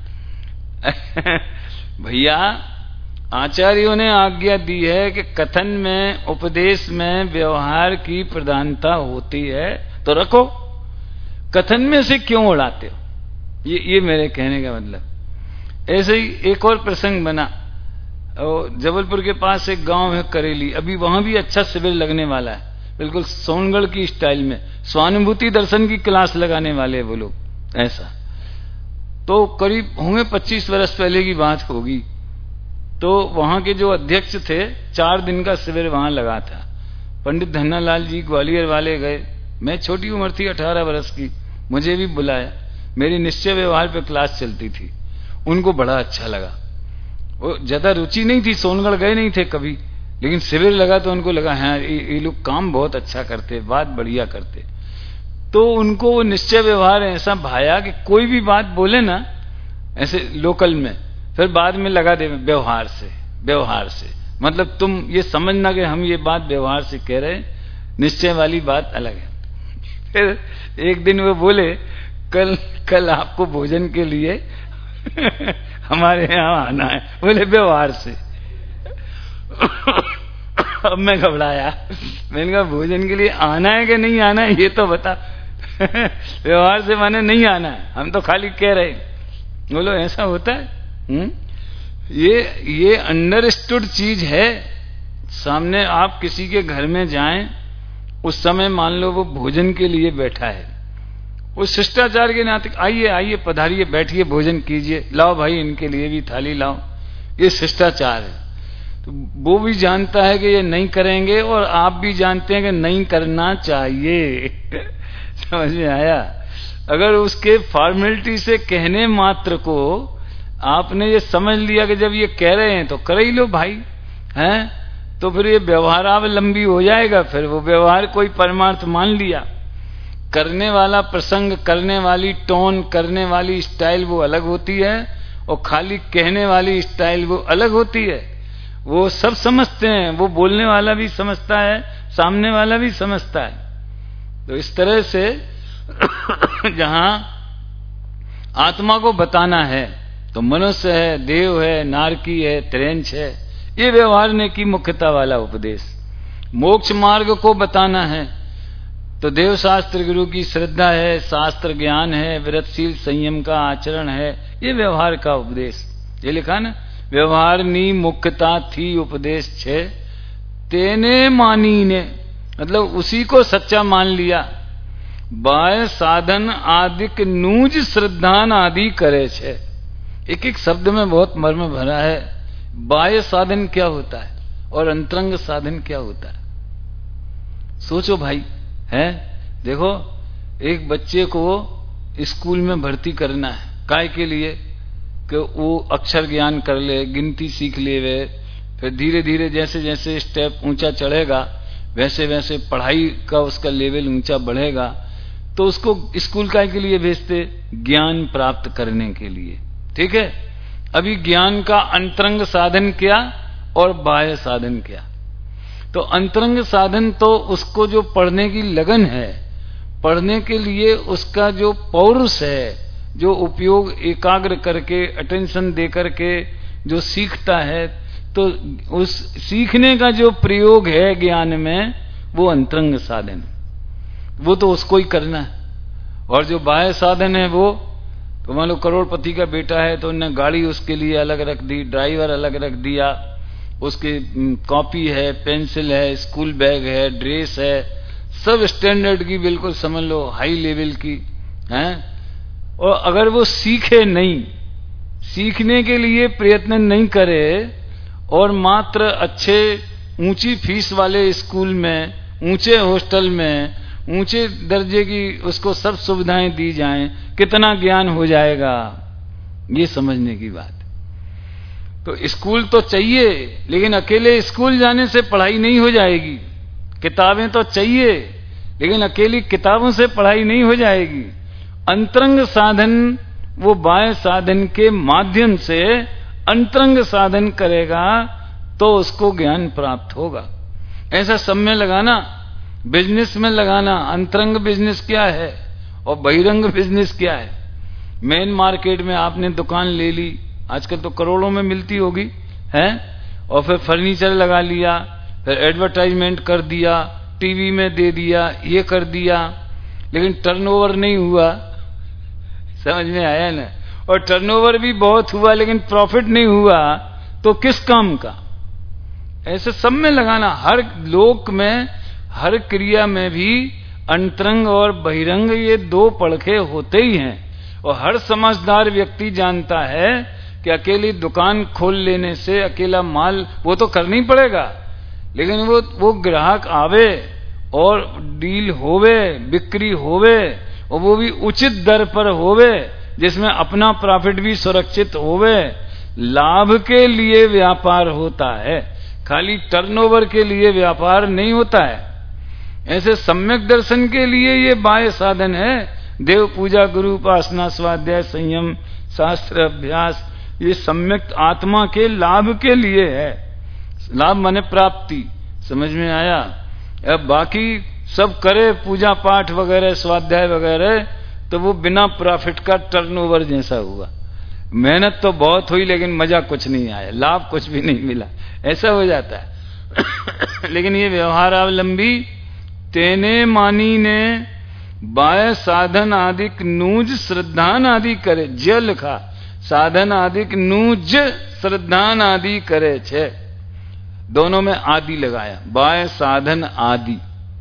Speaker 1: भैया। आचार्यों ने आज्ञा दी है कि कथन में, उपदेश में व्यवहार की प्रधानता होती है तो रखो, कथन में से क्यों उड़ाते हो? ये ये मेरे कहने का मतलब। ऐसे ही एक और प्रसंग बना, जबलपुर के पास एक गांव है करेली, अभी वहां भी अच्छा शिविर लगने वाला है, बिल्कुल सोनगढ़ की स्टाइल में, स्वानुभूति दर्शन की क्लास लगाने वाले वो लोग। ऐसा तो करीब होंगे पच्चीस वर्ष पहले की बात होगी। तो वहां के जो अध्यक्ष थे, चार दिन का शिविर वहां लगा था। पंडित धन्नालाल जी ग्वालियर वाले गए, मैं छोटी उम्र थी, अठारह वर्ष की, मुझे भी बुलाया। मेरी निश्चय व्यवहार पे क्लास चलती थी, उनको बड़ा अच्छा लगा। वो ज्यादा रुचि नहीं थी, सोनगढ़ गए नहीं थे कभी, लेकिन शिविर लगा तो उनको लगा हाँ ये लोग काम बहुत अच्छा करते, बात बढ़िया करते। तो उनको वो निश्चय व्यवहार ऐसा भाया कि कोई भी बात बोले ना ऐसे लोकल में, फिर बाद में लगा दे व्यवहार से, व्यवहार से मतलब तुम ये समझना कि हम ये बात व्यवहार से कह रहे, निश्चय वाली बात अलग है। फिर एक दिन वो बोले कल कल आपको भोजन के लिए हमारे यहाँ आना है, बोले व्यवहार से। अब मैं घबराया, मैंने कहा भोजन के लिए आना है कि नहीं आना है ये तो बता। व्यवहार से माने नहीं आना है, हम तो खाली कह रहे। बोलो ऐसा होता है? हुँ? ये ये अंडरस्टूड चीज है। सामने आप किसी के घर में जाएं, उस समय मान लो वो भोजन के लिए बैठा है, उस शिष्टाचार के नाते आइए आइए पधारिए बैठिए भोजन कीजिए, लाओ भाई इनके लिए भी थाली लाओ, ये शिष्टाचार है। तो वो भी जानता है कि ये नहीं करेंगे और आप भी जानते हैं कि नहीं करना चाहिए। समझ में आया? अगर उसके फॉर्मेलिटी से कहने मात्र को आपने ये समझ लिया कि जब ये कह रहे हैं तो कर ही लो भाई, हैं, तो फिर ये व्यवहारावलंबी हो जाएगा, फिर वो व्यवहार कोई परमार्थ मान लिया। करने वाला प्रसंग, करने वाली टोन, करने वाली स्टाइल वो अलग होती है और खाली कहने वाली स्टाइल वो अलग होती है। वो सब समझते हैं, वो बोलने वाला भी समझता है, सामने वाला भी समझता है। तो इस तरह से जहां आत्मा को बताना है तो मनुष्य है, देव है, नारकी है, त्रेंच है, ये व्यवहारने की मुख्यता वाला उपदेश। मोक्ष मार्ग को बताना है तो देव शास्त्र गुरु की श्रद्धा है, शास्त्र ज्ञान है, व्रतशील संयम का आचरण है, ये व्यवहार का उपदेश। ये लिखा ना, व्यवहारनी मुख्यता थी उपदेश छे, तेने मानी ने, मतलब उसी को सच्चा मान लिया। बाय साधन आदिक नूज श्रद्धान आदि करे छे। एक एक शब्द में बहुत मर्म भरा है। बाह्य साधन क्या होता है और अंतरंग साधन क्या होता है? सोचो भाई, है देखो, एक बच्चे को स्कूल में भर्ती करना है, काय के लिए? कि वो अक्षर ज्ञान कर ले, गिनती सीख ले, वे फिर धीरे धीरे जैसे जैसे स्टेप ऊंचा चढ़ेगा वैसे वैसे पढ़ाई का उसका लेवल ऊंचा बढ़ेगा। तो उसको स्कूल काय के लिए भेजते? ज्ञान प्राप्त करने के लिए। ठीक है, अभी ज्ञान का अंतरंग साधन क्या और बाह्य साधन क्या? तो अंतरंग साधन तो उसको जो पढ़ने की लगन है, पढ़ने के लिए उसका जो पौरुष है, जो उपयोग एकाग्र करके अटेंशन दे करके जो सीखता है, तो उस सीखने का जो प्रयोग है ज्ञान में, वो अंतरंग साधन, वो तो उसको ही करना है। और जो बाह्य साधन है वो तो मान लो करोड़पति का बेटा है तो उन्होंने गाड़ी उसके लिए अलग रख दी, ड्राइवर अलग रख दिया, उसकी कॉपी है, पेंसिल है, स्कूल बैग है, ड्रेस है, सब स्टैंडर्ड की, बिल्कुल समझ लो हाई लेवल की हैं। और अगर वो सीखे नहीं, सीखने के लिए प्रयत्न नहीं करे और मात्र अच्छे ऊंची फीस वाले स्कूल में, ऊंचे हॉस्टल में, ऊंचे दर्जे की उसको सब सुविधाएं दी जाएं, कितना ज्ञान हो जाएगा, ये समझने की बात। तो स्कूल तो चाहिए, लेकिन अकेले स्कूल जाने से पढ़ाई नहीं हो जाएगी। किताबें तो चाहिए, लेकिन अकेली किताबों से पढ़ाई नहीं हो जाएगी। अंतरंग साधन वो बाह्य साधन के माध्यम से अंतरंग साधन करेगा तो उसको ज्ञान प्राप्त होगा। ऐसा सब में लगाना, बिजनेस में लगाना, अंतरंग बिजनेस क्या है और बहिरंग बिजनेस क्या है। मेन मार्केट में आपने दुकान ले ली, आजकल तो करोड़ों में मिलती होगी, है, और फिर फर्नीचर लगा लिया, फिर एडवर्टाइजमेंट कर दिया, टीवी में दे दिया, ये कर दिया, लेकिन टर्नओवर नहीं हुआ। समझ में आया ना? और टर्नओवर भी बहुत हुआ लेकिन प्रॉफिट नहीं हुआ, तो किस काम का? ऐसे सब में लगाना, हर लोक में, हर क्रिया में भी अंतरंग और बहिरंग ये दो पड़खे होते ही हैं। और हर समझदार व्यक्ति जानता है कि अकेली दुकान खोल लेने से अकेला माल वो तो करना ही पड़ेगा, लेकिन वो वो ग्राहक आवे और डील होवे, बिक्री होवे, और वो भी उचित दर पर होवे, जिसमें अपना प्रॉफिट भी सुरक्षित होवे, लाभ के लिए व्यापार होता है, खाली टर्नओवर के लिए व्यापार नहीं होता है। ऐसे सम्यक दर्शन के लिए ये बाह्य साधन है, देव पूजा, गुरु उपासना, स्वाध्याय, संयम, शास्त्र अभ्यास, ये सम्यक आत्मा के लाभ के लिए है। लाभ माने प्राप्ति, समझ में आया? अब बाकी सब करे पूजा पाठ वगैरह, स्वाध्याय वगैरह, तो वो बिना प्रॉफिट का टर्नओवर जैसा हुआ। मेहनत तो बहुत हुई लेकिन मजा कुछ नहीं आया, लाभ कुछ भी नहीं मिला, ऐसा हो जाता है। लेकिन ये व्यवहारावलंबी तेने मानी ने बाह्य साधन आदिक नूज श्रद्धान आदि करे, ज लिखा, साधन आदिक नूज श्रद्धान आदि करे छे, दोनों में आदि लगाया, बाह्य साधन आदि।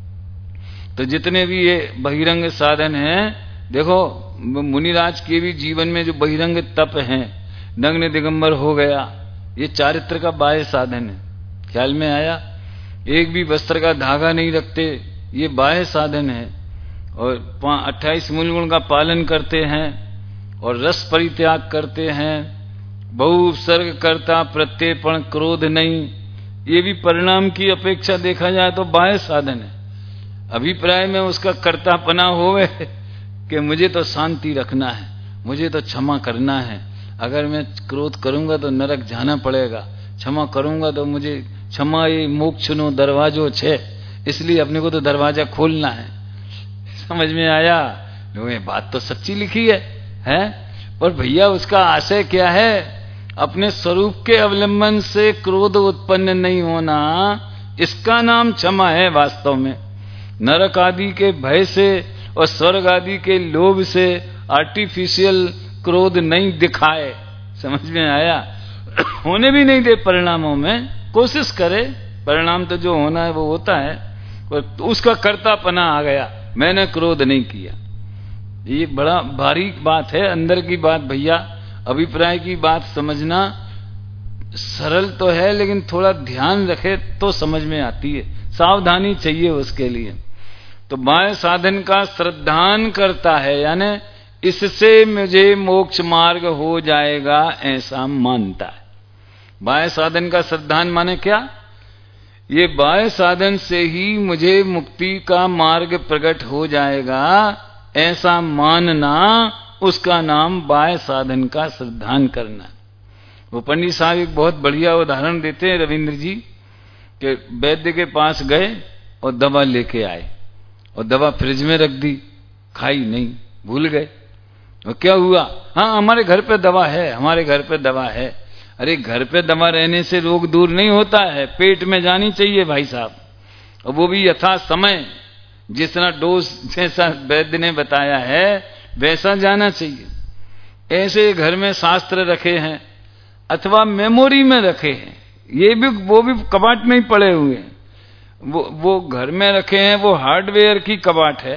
Speaker 1: तो जितने भी ये बहिरंग साधन हैं, देखो मुनिराज के भी जीवन में जो बहिरंग तप हैं, नग्न दिगंबर हो गया, ये चारित्र का बाह्य साधन है, ख्याल में आया? एक भी वस्त्र का धागा नहीं रखते, ये बाह्य साधन है। और अट्ठाईस मूल गुण का पालन करते हैं और रस परित्याग करते हैं, बहु उपसर्ग करता, प्रत्ययपण, क्रोध नहीं, ये भी परिणाम की अपेक्षा देखा जाए तो बाह्य साधन है। अभिप्राय में उसका कर्तापना होवे कि मुझे तो शांति रखना है, मुझे तो क्षमा करना है, अगर मैं क्रोध करूंगा तो नरक जाना पड़ेगा, क्षमा करूंगा तो मुझे क्षमा ये मोक्ष नो दरवाजो छे, इसलिए अपने को तो दरवाजा खोलना है। समझ में आया? ये बात तो सच्ची लिखी है, हैं? और भैया उसका आशय क्या है? अपने स्वरूप के अवलंबन से क्रोध उत्पन्न नहीं होना, इसका नाम क्षमा है वास्तव में। नरक आदि के भय से और स्वर्ग आदि के लोभ से आर्टिफिशियल क्रोध नहीं दिखाए, समझ में आया? होने भी नहीं दे परिणामों में, कोशिश करे, परिणाम तो जो होना है वो होता है, और उसका कर्तापना आ गया, मैंने क्रोध नहीं किया। ये बड़ा बारीक बात है, अंदर की बात भैया। अभिप्राय की बात समझना सरल तो है, लेकिन थोड़ा ध्यान रखे तो समझ में आती है, सावधानी चाहिए उसके लिए। तो बाह्य साधन का श्रद्धान करता है, यानी इससे मुझे मोक्ष मार्ग हो जाएगा ऐसा मानता है। बाह्य साधन का श्रद्धान माने क्या? ये बाह्य साधन से ही मुझे मुक्ति का मार्ग प्रकट हो जाएगा ऐसा मानना, उसका नाम बाह्य साधन का श्रद्धान करना। वो पंडित साहब एक बहुत बढ़िया उदाहरण देते हैं रविंद्र जी, कि वैद्य के पास गए और दवा लेके आए, और दवा फ्रिज में रख दी, खाई नहीं, भूल गए। और क्या हुआ? हाँ हमारे घर पे दवा है, हमारे घर पे दवा है। अरे घर पे दवा रहने से रोग दूर नहीं होता है, पेट में जानी चाहिए भाई साहब, और वो भी यथा समय, जितना डोज जैसा वैद्य ने बताया है वैसा जाना चाहिए। ऐसे घर में शास्त्र रखे हैं अथवा मेमोरी में रखे हैं, ये भी वो भी कबाट में ही पड़े हुए हैं। वो वो घर में रखे हैं, वो हार्डवेयर की कबाट है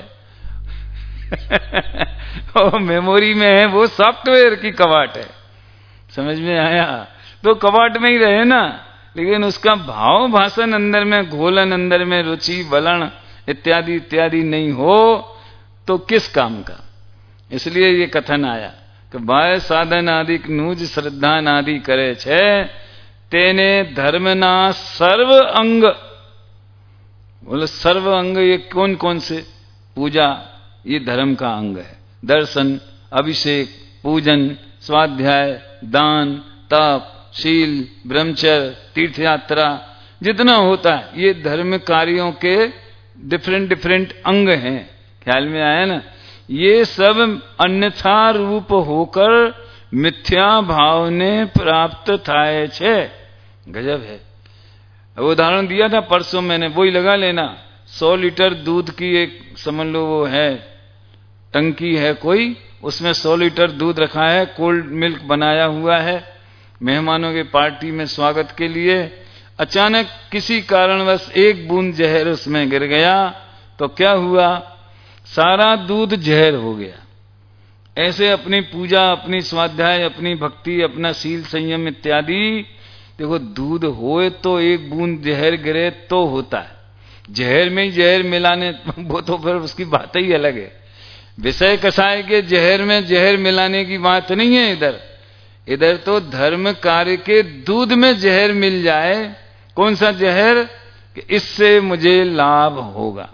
Speaker 1: और मेमोरी में है वो सॉफ्टवेयर की कबाट है। समझ में आया? तो कबाट में ही रहे ना, लेकिन उसका भाव भाषण अंदर में, घोलन अंदर में, रुचि बलन इत्यादि इत्यादि नहीं हो तो किस काम का। इसलिए ये कथन आया कि बाह्य साधन आदि नूज श्रद्धान आदि करे छे, तेने धर्मना सर्व अंग। बोले सर्व अंग ये कौन कौन से? पूजा ये धर्म का अंग है, दर्शन, अभिषेक, पूजन, स्वाध्याय, दान, तप, शील, ब्रह्मचर्य, तीर्थ यात्रा, जितना होता है ये धर्म कार्यों के डिफरेंट डिफरेंट अंग हैं। ख्याल में आया ना? ये सब अन्यथा रूप होकर मिथ्या भाव ने प्राप्त थाय छे। गजब है। उदाहरण दिया था परसों मैंने, वही लगा लेना। सौ लीटर दूध की एक समझ लो वो है टंकी है कोई, उसमें सौ लीटर दूध रखा है, कोल्ड मिल्क बनाया हुआ है मेहमानों के पार्टी में स्वागत के लिए। अचानक किसी कारणवश एक बूंद जहर उसमें गिर गया तो क्या हुआ? सारा दूध जहर हो गया। ऐसे अपनी पूजा, अपनी स्वाध्याय, अपनी भक्ति, अपना शील संयम इत्यादि, देखो दूध होए तो एक बूंद जहर गिरे तो होता है, जहर में ही जहर मिलाने वो तो फिर उसकी बात ही अलग है। विषय कसाय के जहर में जहर मिलाने की बात नहीं है इधर। इधर तो धर्म कार्य के दूध में जहर मिल जाए। कौन सा जहर? कि इससे मुझे लाभ होगा।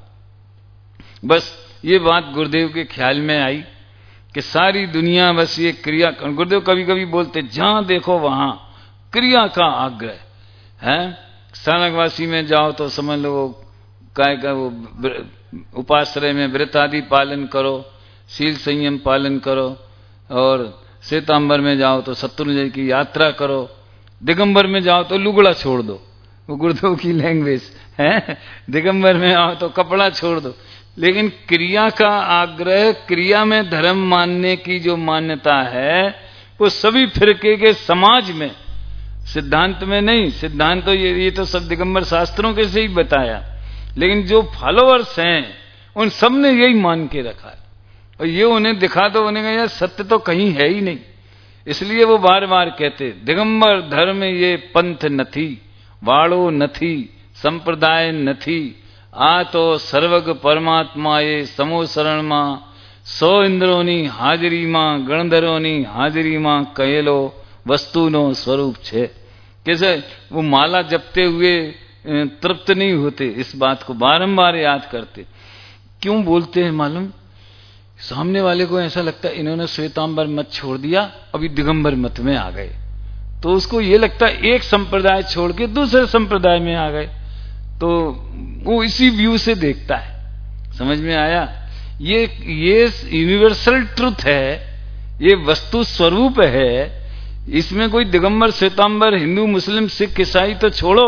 Speaker 1: बस ये बात गुरुदेव के ख्याल में आई कि सारी दुनिया बस ये क्रिया। गुरुदेव कभी कभी बोलते जहां देखो वहां क्रिया का आग्रह है। स्थानकवासी में जाओ तो समझ लो काय का वो उपाश्रय में व्रत आदि पालन करो, शील संयम पालन करो, और श्वेतांबर में जाओ तो शत्रुंजय की यात्रा करो, दिगंबर में जाओ तो लुगड़ा छोड़ दो, वो गुरुदेव की लैंग्वेज है। दिगंबर में आओ तो कपड़ा छोड़ दो। लेकिन क्रिया का आग्रह, क्रिया में धर्म मानने की जो मान्यता है वो सभी फिरके के समाज में, सिद्धांत में नहीं। सिद्धांत तो ये ये तो सब दिगंबर शास्त्रों के से ही बताया, लेकिन जो फॉलोअर्स हैं उन सब ने यही मान के रखा है। और ये उन्हें दिखा दो, उन्हें कहा यार सत्य तो कहीं है ही नहीं। इसलिए वो बार बार कहते दिगंबर धर्म ये पंथ नथी, वाड़ो नथी, संप्रदाय नथी, आ तो सर्वग परमात्मा ये समो शरण मां, सौ इंद्रोनी हाजरी मां, गणधरोनी हाजरी मां, कहेलो वस्तुनो स्वरूप छे। कैसे वो माला जपते हुए तृप्त नहीं होते, इस बात को बारंबार याद करते। क्यों बोलते हैं मालूम? सामने वाले को ऐसा लगता है इन्होंने श्वेतांबर मत छोड़ दिया, अभी दिगंबर मत में आ गए, तो उसको ये लगता है एक संप्रदाय छोड़ के दूसरे संप्रदाय में आ गए, तो वो इसी व्यू से देखता है। समझ में आया? ये ये यूनिवर्सल ट्रुथ है, ये वस्तु स्वरूप है। इसमें कोई दिगंबर श्वेतांबर, हिंदू मुस्लिम सिख ईसाई तो छोड़ो,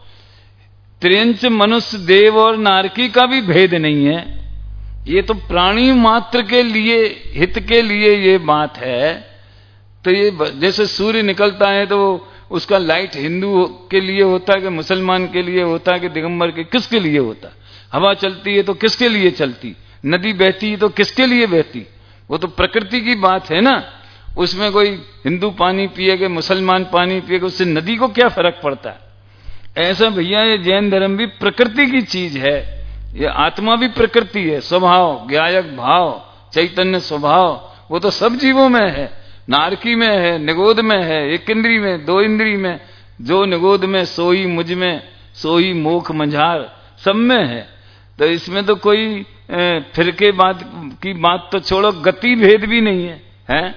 Speaker 1: त्रियंच मनुष्य देव और नारकी का भी भेद नहीं है। ये तो प्राणी मात्र के लिए, हित के लिए ये बात है। तो ये जैसे सूर्य निकलता है तो उसका लाइट हिंदू के लिए होता है कि मुसलमान के लिए होता है कि दिगंबर के, किसके लिए होता है? हवा चलती है तो किसके लिए चलती, नदी बहती है तो किसके लिए बहती? वो तो प्रकृति की बात है ना। उसमें कोई हिंदू पानी पिएगा, मुसलमान पानी पिएगा, उससे नदी को क्या फर्क पड़ता है? ऐसा भैया ये जैन धर्म भी प्रकृति की चीज है, ये आत्मा भी प्रकृति है, स्वभाव, ज्ञायक भाव, चैतन्य स्वभाव, वो तो सब जीवों में है। नारकी में है, निगोद में है, एक इंद्री में, दो इंद्री में, जो निगोद में सोई मुझ में, सोई मोख मंझार, सब में है। तो इसमें तो कोई फिरके बात की बात तो छोड़ो, गति भेद भी नहीं है, है?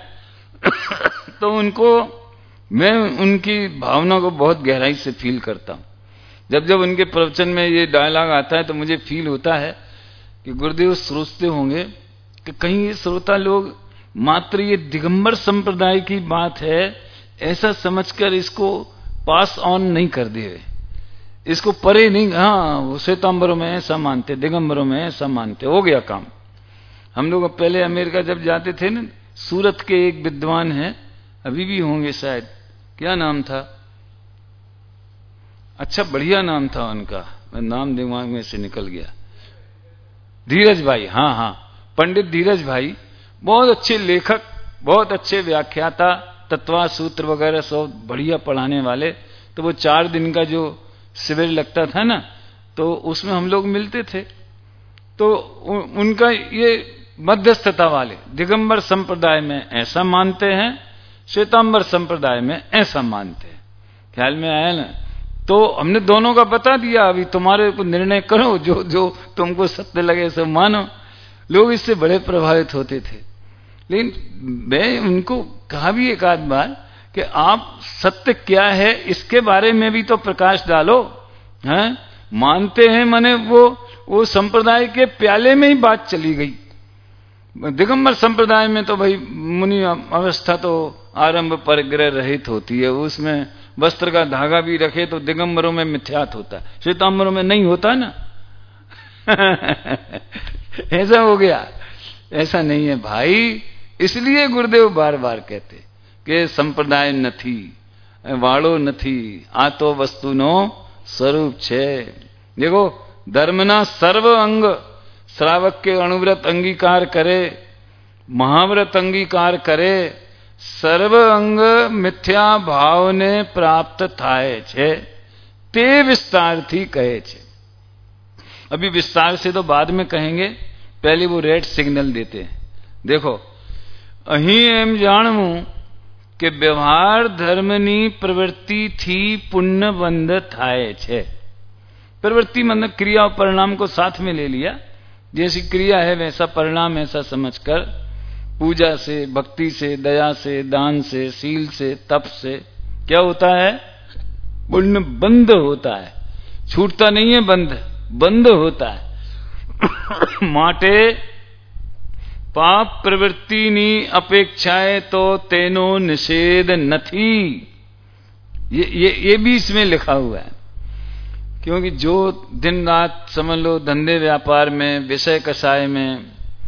Speaker 1: तो उनको, मैं उनकी भावना को बहुत गहराई से फील करता हूं। जब जब उनके प्रवचन में ये डायलॉग आता है तो मुझे फील होता है कि गुरुदेव सोचते होंगे कि कहीं ये श्रोता लोग मात्र ये दिगंबर संप्रदाय की बात है ऐसा समझकर इसको पास ऑन नहीं कर दिए, इसको परे नहीं, हाँ वो श्वेतांबरों में ऐसा मानते, दिगंबरों में ऐसा मानते, हो गया काम। हम लोग पहले अमेरिका जब जाते थे ना, सूरत के एक विद्वान हैं, अभी भी होंगे शायद, क्या नाम था, अच्छा बढ़िया नाम था उनका, मैं नाम दिमाग में से निकल गया, धीरज भाई, हाँ हाँ पंडित धीरज भाई, बहुत अच्छे लेखक, बहुत अच्छे व्याख्याता, तत्वा सूत्र वगैरह सब बढ़िया पढ़ाने वाले। तो वो चार दिन का जो शिविर लगता था ना, तो उसमें हम लोग मिलते थे। तो उनका ये मध्यस्थता वाले, दिगंबर संप्रदाय में ऐसा मानते हैं, श्वेतांबर संप्रदाय में ऐसा मानते हैं, ख्याल में आया ना? तो हमने दोनों का बता दिया, अभी तुम्हारे को निर्णय करो, जो जो तुमको सत्य लगे सब मानो। लोग इससे बड़े प्रभावित होते थे। लेकिन मैं उनको कहा भी एक आध बार कि आप सत्य क्या है इसके बारे में भी तो प्रकाश डालो, हैं? मानते हैं माने वो वो संप्रदाय के प्याले में ही बात चली गई। दिगंबर संप्रदाय में तो भाई मुनि अवस्था तो आरंभ परिग्रह रहित होती है, उसमें वस्त्र का धागा भी रखे तो दिगंबरों में मिथ्यात होता है, श्वेतांबरों में नहीं होता ना। ऐसा हो गया, ऐसा नहीं है भाई। इसलिए गुरुदेव बार बार कहते कि संप्रदाय नथी, वाड़ो नथी, आ तो वस्तुनो स्वरूप छे। देखो धर्मना सर्व अंग श्रावक के अणुव्रत अंगीकार करे, महाव्रत अंगीकार करे, सर्व अंग मिथ्या भाव ने प्राप्त थाय छे, ते विस्तार थी कहे छे। अभी विस्तार से तो बाद में कहेंगे, पहले वो रेड सिग्नल देते हैं। देखो अही एम जानवू કે વ્યવહાર ધર્મની પ્રવૃત્તિથી पुण्य બંધ થાય છે। प्रवृत्ति मतलब क्रिया और परिणाम को साथ में ले लिया। जैसी क्रिया है वैसा परिणाम ऐसा समझकर पूजा से, भक्ति से, दया से, दान से, शील से, तप से क्या होता है? पुण्य बंद होता है, छूटता नहीं है, बंद बंद होता है। माटे पाप प्रवृत्तिनी अपेक्षाएं तो तेनो निषेध नथी, ये ये ये भी इसमें लिखा हुआ है। क्योंकि जो दिन रात समझ लो धंधे व्यापार में, विषय कषाय में,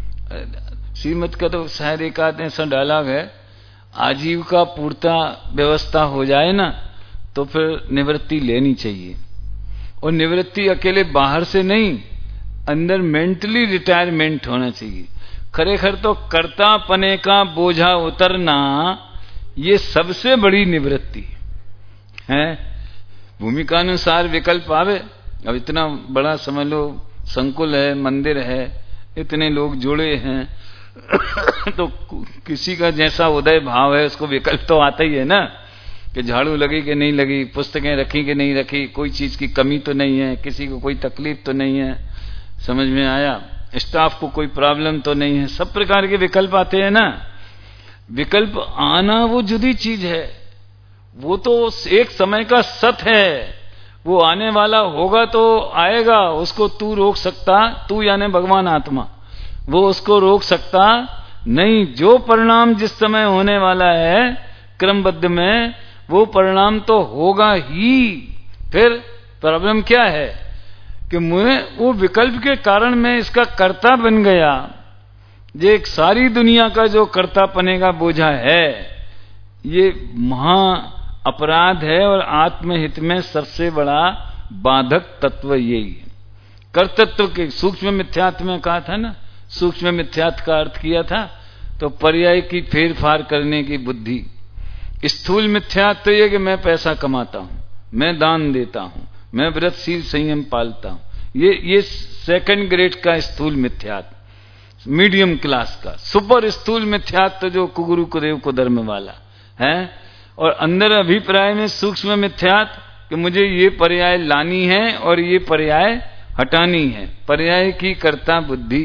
Speaker 1: श्रीमत का तो शायद एक आध ऐसा डायलॉग है, आजीविका पूर्ता व्यवस्था हो जाए ना तो फिर निवृत्ति लेनी चाहिए। और निवृत्ति अकेले बाहर से नहीं, अंदर मेंटली रिटायरमेंट होना चाहिए। खरेखर तो कर्तापने का बोझा उतरना ये सबसे बड़ी निवृत्ति है। भूमिकानुसार विकल्प आवे। अब इतना बड़ा समझ लो संकुल है, मंदिर है, इतने लोग जुड़े हैं तो किसी का जैसा उदय भाव है उसको विकल्प तो आता ही है ना, कि झाड़ू लगी कि नहीं लगी, पुस्तकें रखी कि नहीं रखी, कोई चीज की कमी तो नहीं है, किसी को कोई तकलीफ तो नहीं है, समझ में आया, स्टाफ को कोई प्रॉब्लम तो नहीं है, सब प्रकार के विकल्प आते हैं ना। विकल्प आना वो जुदी चीज है, वो तो एक समय का सत है, वो आने वाला होगा तो आएगा, उसको तू रोक सकता, तू यानी भगवान आत्मा, वो उसको रोक सकता नहीं। जो परिणाम जिस समय होने वाला है क्रमबद्ध में, वो परिणाम तो होगा ही। फिर प्रॉब्लम क्या है कि मुझे वो विकल्प के कारण मैं इसका कर्ता बन गया। ये एक सारी दुनिया का जो कर्तापने का बोझा है, ये महा अपराध है और आत्महित में सबसे बड़ा बाधक तत्व यही है। कर्तृत्व के सूक्ष्म मिथ्यात्व में कहा था ना, सूक्ष्म मिथ्यात्व का अर्थ किया था तो पर्याय की फेर फार करने की बुद्धि। स्थूल मिथ्यात्व तो ये कि मैं पैसा कमाता हूं, मैं दान देता हूं, मैं व्रतशील संयम पालता हूं, ये ये सेकंड ग्रेड का स्थूल मिथ्यात्व। मीडियम क्लास का सुपर स्थूल मिथ्यात्व जो कुगुरु कुदेव को धर्म वाला है। और अंदर अभिप्राय में सूक्ष्म मिथ्यात्व कि मुझे ये पर्याय लानी है और ये पर्याय हटानी है, पर्याय की कर्ता बुद्धि।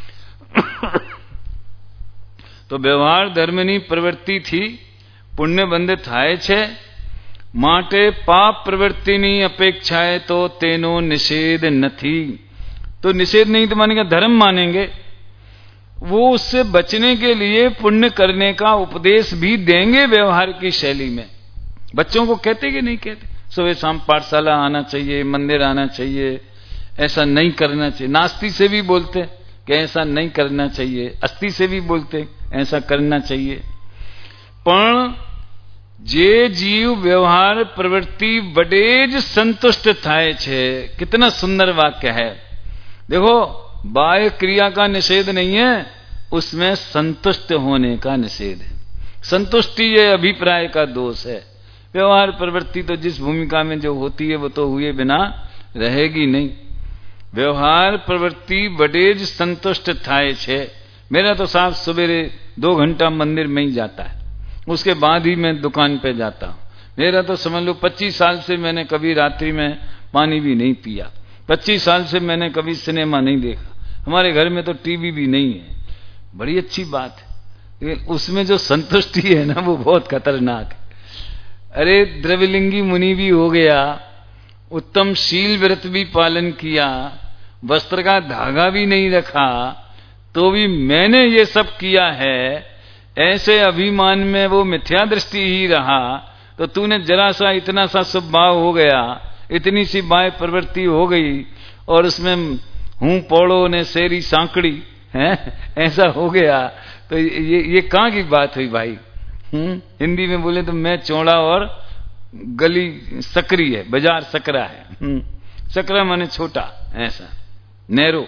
Speaker 1: तो व्यवहार धर्मनी प्रवृत्ति थी पुण्य બંધ થાય છે, માટે પાપ પ્રવૃત્તિની અપેક્ષાએ તો તેનો નિષેધ નથી। तो निषेध नहीं तो मानेंगे धर्म मानेंगे, वो उससे बचने के लिए पुण्य करने का उपदेश भी देंगे व्यवहार की शैली में। बच्चों को कहते कि नहीं कहते, सुबह शाम पाठशाला आना चाहिए, मंदिर आना चाहिए, ऐसा नहीं करना चाहिए। नास्ती से भी बोलते कि ऐसा नहीं करना चाहिए, अस्थि से भी बोलते ऐसा करना चाहिए। पण जे जीव व्यवहार प्रवृत्ति बड़े ज संतुष्ट थाय छे, कितना सुंदर वाक्य है। देखो बाह्य क्रिया का निषेध नहीं है, उसमें संतुष्ट होने का निषेध है। संतुष्टि ये अभिप्राय का दोष है। व्यवहार प्रवृत्ति तो जिस भूमिका में जो होती है वो तो हुए बिना रहेगी नहीं। व्यवहार प्रवृत्ति बड़े ज संतुष्ट थाय छे। मेरा तो साफ सवेरे दो घंटा मंदिर में ही जाता है, उसके बाद ही मैं दुकान पे जाता हूं। मेरा तो समझ लो पच्चीस साल से मैंने कभी रात्रि में पानी भी नहीं पिया, पच्चीस साल से मैंने कभी सिनेमा नहीं देखा, हमारे घर में तो टीवी भी नहीं है। बड़ी अच्छी बात है, लेकिन उसमें जो संतुष्टि है ना वो बहुत खतरनाक है। अरे द्रविलिंगी मुनि भी हो गया, उत्तम शील व्रत भी पालन किया, वस्त्र का धागा भी नहीं रखा, तो भी मैंने ये सब किया है, ऐसे अभिमान में वो मिथ्या दृष्टि ही रहा। तो तूने जरा सा इतना सा शुभ भाव हो गया, इतनी सी बाय प्रवृत्ति हो गई और उसमें हूं पौड़ो ने शेरी सांकड़ी है, ऐसा हो गया। तो ये ये कहां की बात हुई भाई? हम्म हिंदी में बोले तो मैं चौड़ा और गली सकरी है, बाजार सकरा है। हम्म सकरा माने छोटा, ऐसा नैरो।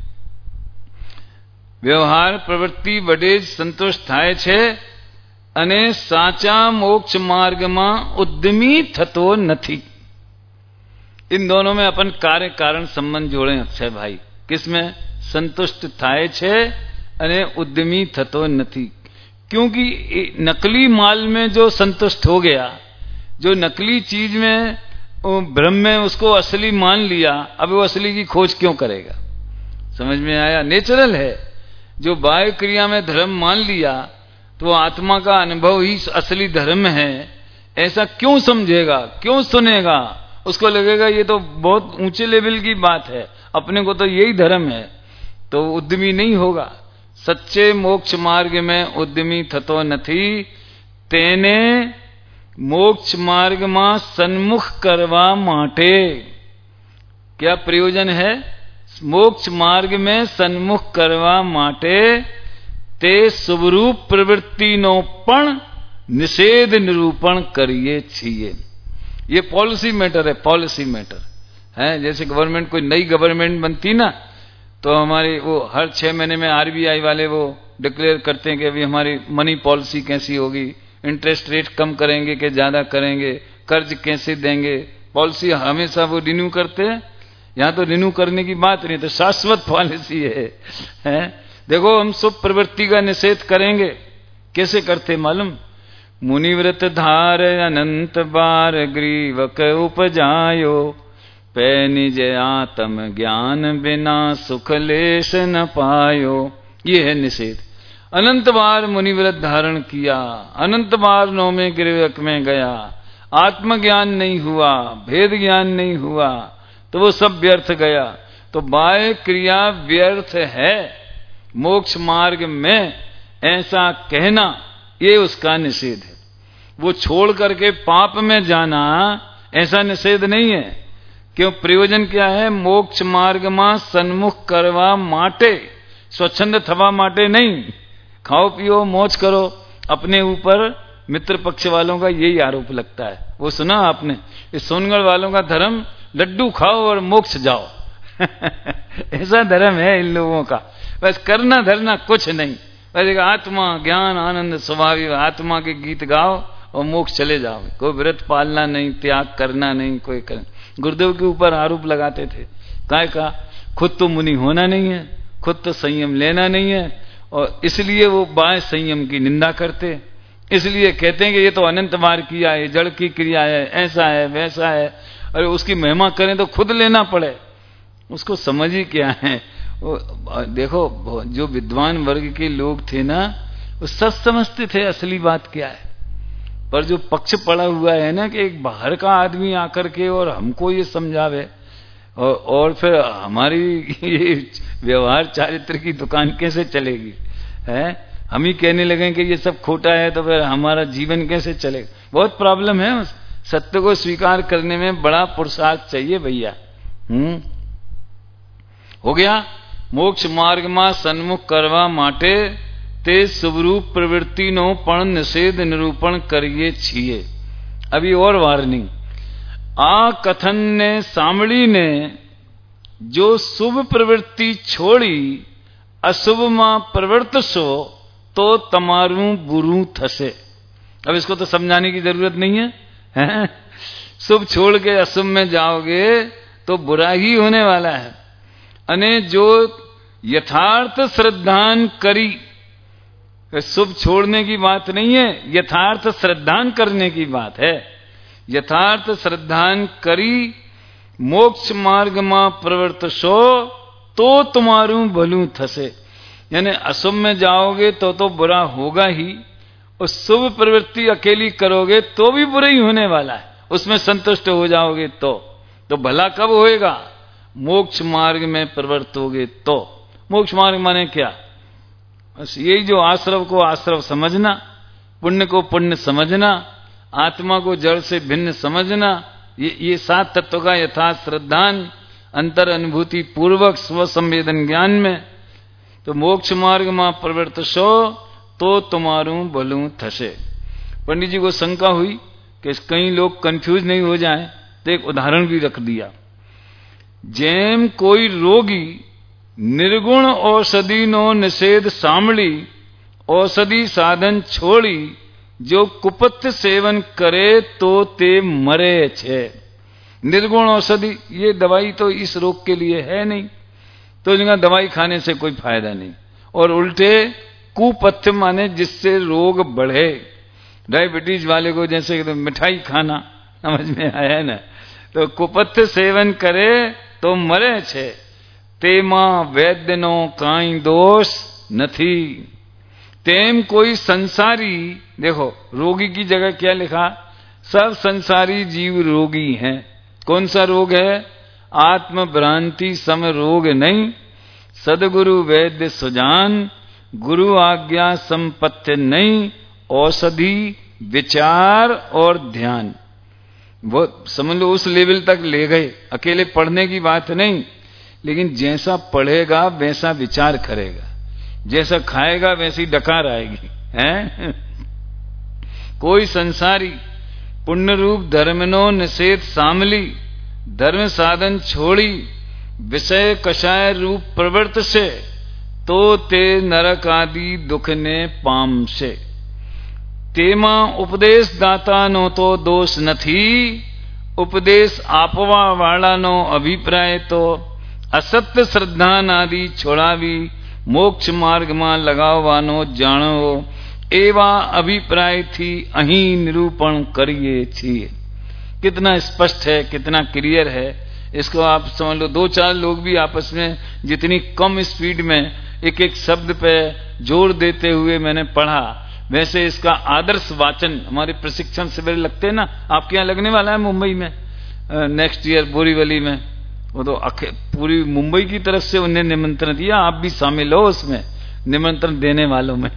Speaker 1: व्यवहार प्रवृत्ति बड़े संतोष थाय छे अने साचा मोक्ष मार्ग में उद्यमी थतो नथी। इन दोनों में अपन कार्य कारण संबंध जोड़े अक्षय भाई। किसमें? संतुष्ट थाय छे अने उद्यमी थतो नथी। क्योंकि नकली माल में जो संतुष्ट हो गया, जो नकली चीज में भ्रम में उसको असली मान लिया, अब वो असली की खोज क्यों करेगा? समझ में आया? नेचुरल है। जो बाह्य क्रिया में धर्म मान लिया तो आत्मा का अनुभव ही असली धर्म है, ऐसा क्यों समझेगा, क्यों सुनेगा? उसको लगेगा ये तो बहुत ऊंचे लेवल की बात है, अपने को तो यही धर्म है, तो उद्यमी नहीं होगा। सच्चे मोक्ष मार्ग में उद्यमी थतो नथी, तेने मोक्ष मार्ग में सन्मुख करवा माटे। क्या प्रयोजन है? मोक्ष मार्ग में सन्मुख करवा माटे ते शुभरूप प्रवृत्ति नो पण निषेध निरूपण करिए छिए। ये पॉलिसी मैटर है, पॉलिसी मैटर है। जैसे गवर्नमेंट, कोई नई गवर्नमेंट बनती ना, तो हमारी वो हर छह महीने में आरबीआई वाले वो डिक्लेयर करते हैं कि अभी हमारी मनी पॉलिसी कैसी होगी, इंटरेस्ट रेट कम करेंगे कि ज्यादा करेंगे, कर्ज कैसे देंगे, पॉलिसी हमेशा वो रिन्यू करते हैं। यहां तो रिन्यू करने की बात नहीं, तो शाश्वत पॉलिसी है, है? देखो, हम शुभ प्रवृत्ति का निषेध करेंगे। कैसे करते मालूम? मुनिव्रत धार अनंत बार ग्रीवक उपजायो, पै निज आत्म ज्ञान बिना सुख लेश न पायो। ये है निषेध। अनंत बार मुनिव्रत धारण किया, अनंत बार नौ में ग्रीवक में गया, आत्मज्ञान नहीं हुआ, भेद ज्ञान नहीं हुआ, तो वो सब व्यर्थ गया। तो बाह्य क्रिया व्यर्थ है मोक्ष मार्ग में, ऐसा कहना ये उसका निषेध है। वो छोड़ करके पाप में जाना ऐसा निषेध नहीं है। क्यों? प्रयोजन क्या है? मोक्ष मार्ग में सन्मुख करवा माटे, स्वच्छंद थवा माटे नहीं। खाओ पियो मौज करो। अपने ऊपर मित्र पक्ष वालों का यही आरोप लगता है। वो सुना आपने, इस सोनगढ़ वालों का धर्म लड्डू खाओ और मोक्ष जाओ। ऐसा धर्म है इन लोगों का। बस करना धरना कुछ नहीं, बस एक आत्मा ज्ञान आनंद स्वाभाविक आत्मा के गीत गाओ और मोक्ष चले जाओ। कोई व्रत पालना नहीं, त्याग करना नहीं, कोई कर। गुरुदेव के ऊपर आरोप लगाते थे, काय का? खुद तो मुनि होना नहीं है, खुद तो संयम लेना नहीं है, और इसलिए वो बाह्य संयम की निंदा करते। इसलिए कहते हैं कि ये तो अनंत बार किया है, जड़ की क्रिया है, ऐसा है वैसा है। अरे उसकी महिमा करें तो खुद लेना पड़े, उसको समझ ही क्या है। देखो, जो विद्वान वर्ग के लोग थे ना, वो सच समझते थे असली बात क्या है। पर जो पक्ष पड़ा हुआ है ना कि एक बाहर का आदमी आकर के और हमको ये समझावे, और, और फिर हमारी ये व्यवहार चारित्र की दुकान कैसे चलेगी, है? हम ही कहने लगे कि ये सब खोटा है, तो फिर हमारा जीवन कैसे चलेगा? बहुत प्रॉब्लम है। सत्य को स्वीकार करने में बड़ा पुरुषार्थ चाहिए भैया। हम्म हो गया। मोक्ष मार्ग में सन्मुख करवा माटे ते शुभरूप प्रवृत्ति नो पण निषेध निरूपण करिए छिए। अभी और वार्निंग। आ कथन ने सामड़ी ने जो शुभ प्रवृत्ति छोड़ी अशुभ में प्रवृत्त सो तो तमारू बुरू थसे। अब इसको तो समझाने की जरूरत नहीं है, है? शुभ छोड़ के अशुभ में जाओगे तो बुरा ही होने वाला है। अने जो यथार्थ श्रद्धान करी, शुभ छोड़ने की बात नहीं है, यथार्थ श्रद्धान करने की बात है। यथार्थ श्रद्धान करी मोक्ष मार्ग में प्रवृत्त सो तो तुम्हारू भलू थसे। यानी अशुभ में जाओगे तो तो बुरा होगा ही, और शुभ प्रवृत्ति अकेली करोगे तो भी बुरा ही होने वाला है। उसमें संतुष्ट हो जाओगे तो तो भला कब होएगा? मोक्ष मार्ग में प्रवृत्त होगे तो। मोक्ष मार्ग माने क्या? बस यही जो आश्रव को आश्रव समझना, पुण्य को पुण्य समझना, आत्मा को जड़ से भिन्न समझना, ये ये सात तत्व का यथार्थ श्रद्धान अंतर अनुभूति पूर्वक स्व संवेदन ज्ञान में। तो मोक्ष मार्ग में प्रवृत्त सो तो तुम्हारू भलू थसे। पंडित जी को शंका हुई कि कई लोग कंफ्यूज नहीं हो जाएं, तो एक उदाहरण भी रख दिया। जेम कोई रोगी निर्गुण औषधि नो निषेध सामड़ी औषधि साधन छोड़ी जो कुपथ सेवन करे तो ते मरे छे। निर्गुण औषधि, ये दवाई तो इस रोग के लिए है नहीं, तो इनका दवाई खाने से कोई फायदा नहीं। और उल्टे कुपथ्य माने जिससे रोग बढ़े। डायबिटीज वाले को जैसे तो मिठाई खाना, समझ में आया ना, तो कुपथ्य सेवन करे तो मरे छे। तेमा वैद्यनो काई दोष नथी। तेम कोई संसारी, देखो रोगी की जगह क्या लिखा, सब संसारी जीव रोगी हैं। कौन सा रोग है? आत्म भ्रांति सम रोग नहीं। सदगुरु वैद्य सुजान, गुरु आज्ञा संपत्ति नहीं। औषधि विचार और ध्यान, वो समझ लो उस लेवल तक ले गए। अकेले पढ़ने की बात नहीं, लेकिन जैसा पढ़ेगा वैसा विचार करेगा, जैसा खाएगा वैसी डकार आएगी, हैं? कोई संसारी पुण्य रूप धर्मनो निषेध सामली। धर्म साधन छोड़ी विषय कषाय रूप प्रवृत्त से, तो ते नरक आदि दुख ने पाम से। तेमा उपदेश दाता नो तो दोष नथी। उपदेश आपवा वाला नो अभिप्राय तो असत्य श्रद्धान आदि छोड़ावी मोक्ष मार्ग में लगावવાનો जाणो एवा अभिप्राय थी अहीं निरूपण करिए छिए। कितना स्पष्ट है, कितना क्लियर है, इसको आप समझ लो। दो चार लोग भी आपस में जितनी कम स्पीड में एक एक शब्द पे जोर देते हुए मैंने पढ़ा, वैसे इसका आदर्श वाचन हमारे प्रशिक्षण शिविर लगते हैं ना, आपके यहाँ लगने वाला है मुंबई में नेक्स्ट ईयर बोरीवली में। वो तो पूरी मुंबई की तरफ से उन्हें निमंत्रण दिया, आप भी शामिल हो उसमें, निमंत्रण देने वालों में।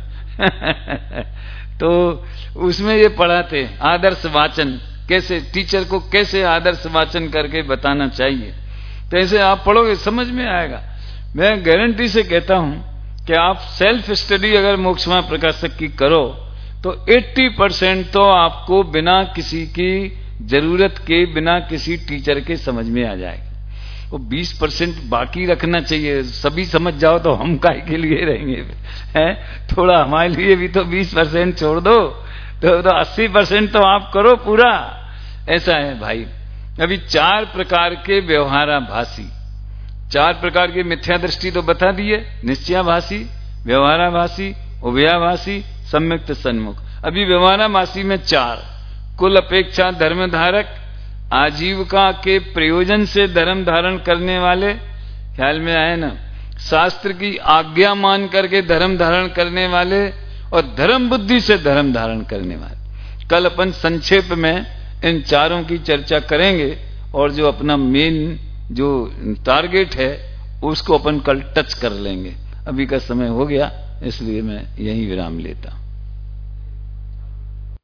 Speaker 1: तो उसमें ये पढ़ाते आदर्श वाचन, कैसे टीचर को कैसे आदर्श वाचन करके बताना चाहिए। तो ऐसे आप पढ़ोगे समझ में आएगा। मैं गारंटी से कहता हूं कि आप सेल्फ स्टडी अगर मोक्षमा प्रकाशक की करो तो अस्सी परसेंट तो आपको बिना किसी की जरूरत के, बिना किसी टीचर के समझ में आ जाएगा। वो बीस परसेंट बाकी रखना चाहिए। सभी समझ जाओ तो हम काहे के लिए रहेंगे, हैं? थोड़ा हमारे लिए भी तो बीस परसेंट छोड़ दो, तो, तो अस्सी परसेंट तो आप करो पूरा। ऐसा है भाई। अभी चार प्रकार के व्यवहाराभासी, चार प्रकार की मिथ्या दृष्टि तो बता दिए, निश्चयाभासी, व्यवहाराभासी, उभयाभासी, सम्यक्त सन्मुख। अभी व्यवहाराभासी में चार, कुल अपेक्षा धर्म धारक, आजीविका के प्रयोजन से धर्म धारण करने वाले, ख्याल में आए ना, शास्त्र की आज्ञा मान करके धर्म धारण करने वाले, और धर्म बुद्धि से धर्म धारण करने वाले। कल अपन संक्षेप में इन चारों की चर्चा करेंगे, और जो अपना मेन जो टारगेट है उसको अपन कल टच कर लेंगे। अभी का समय हो गया, इसलिए मैं यहीं विराम लेता हूं।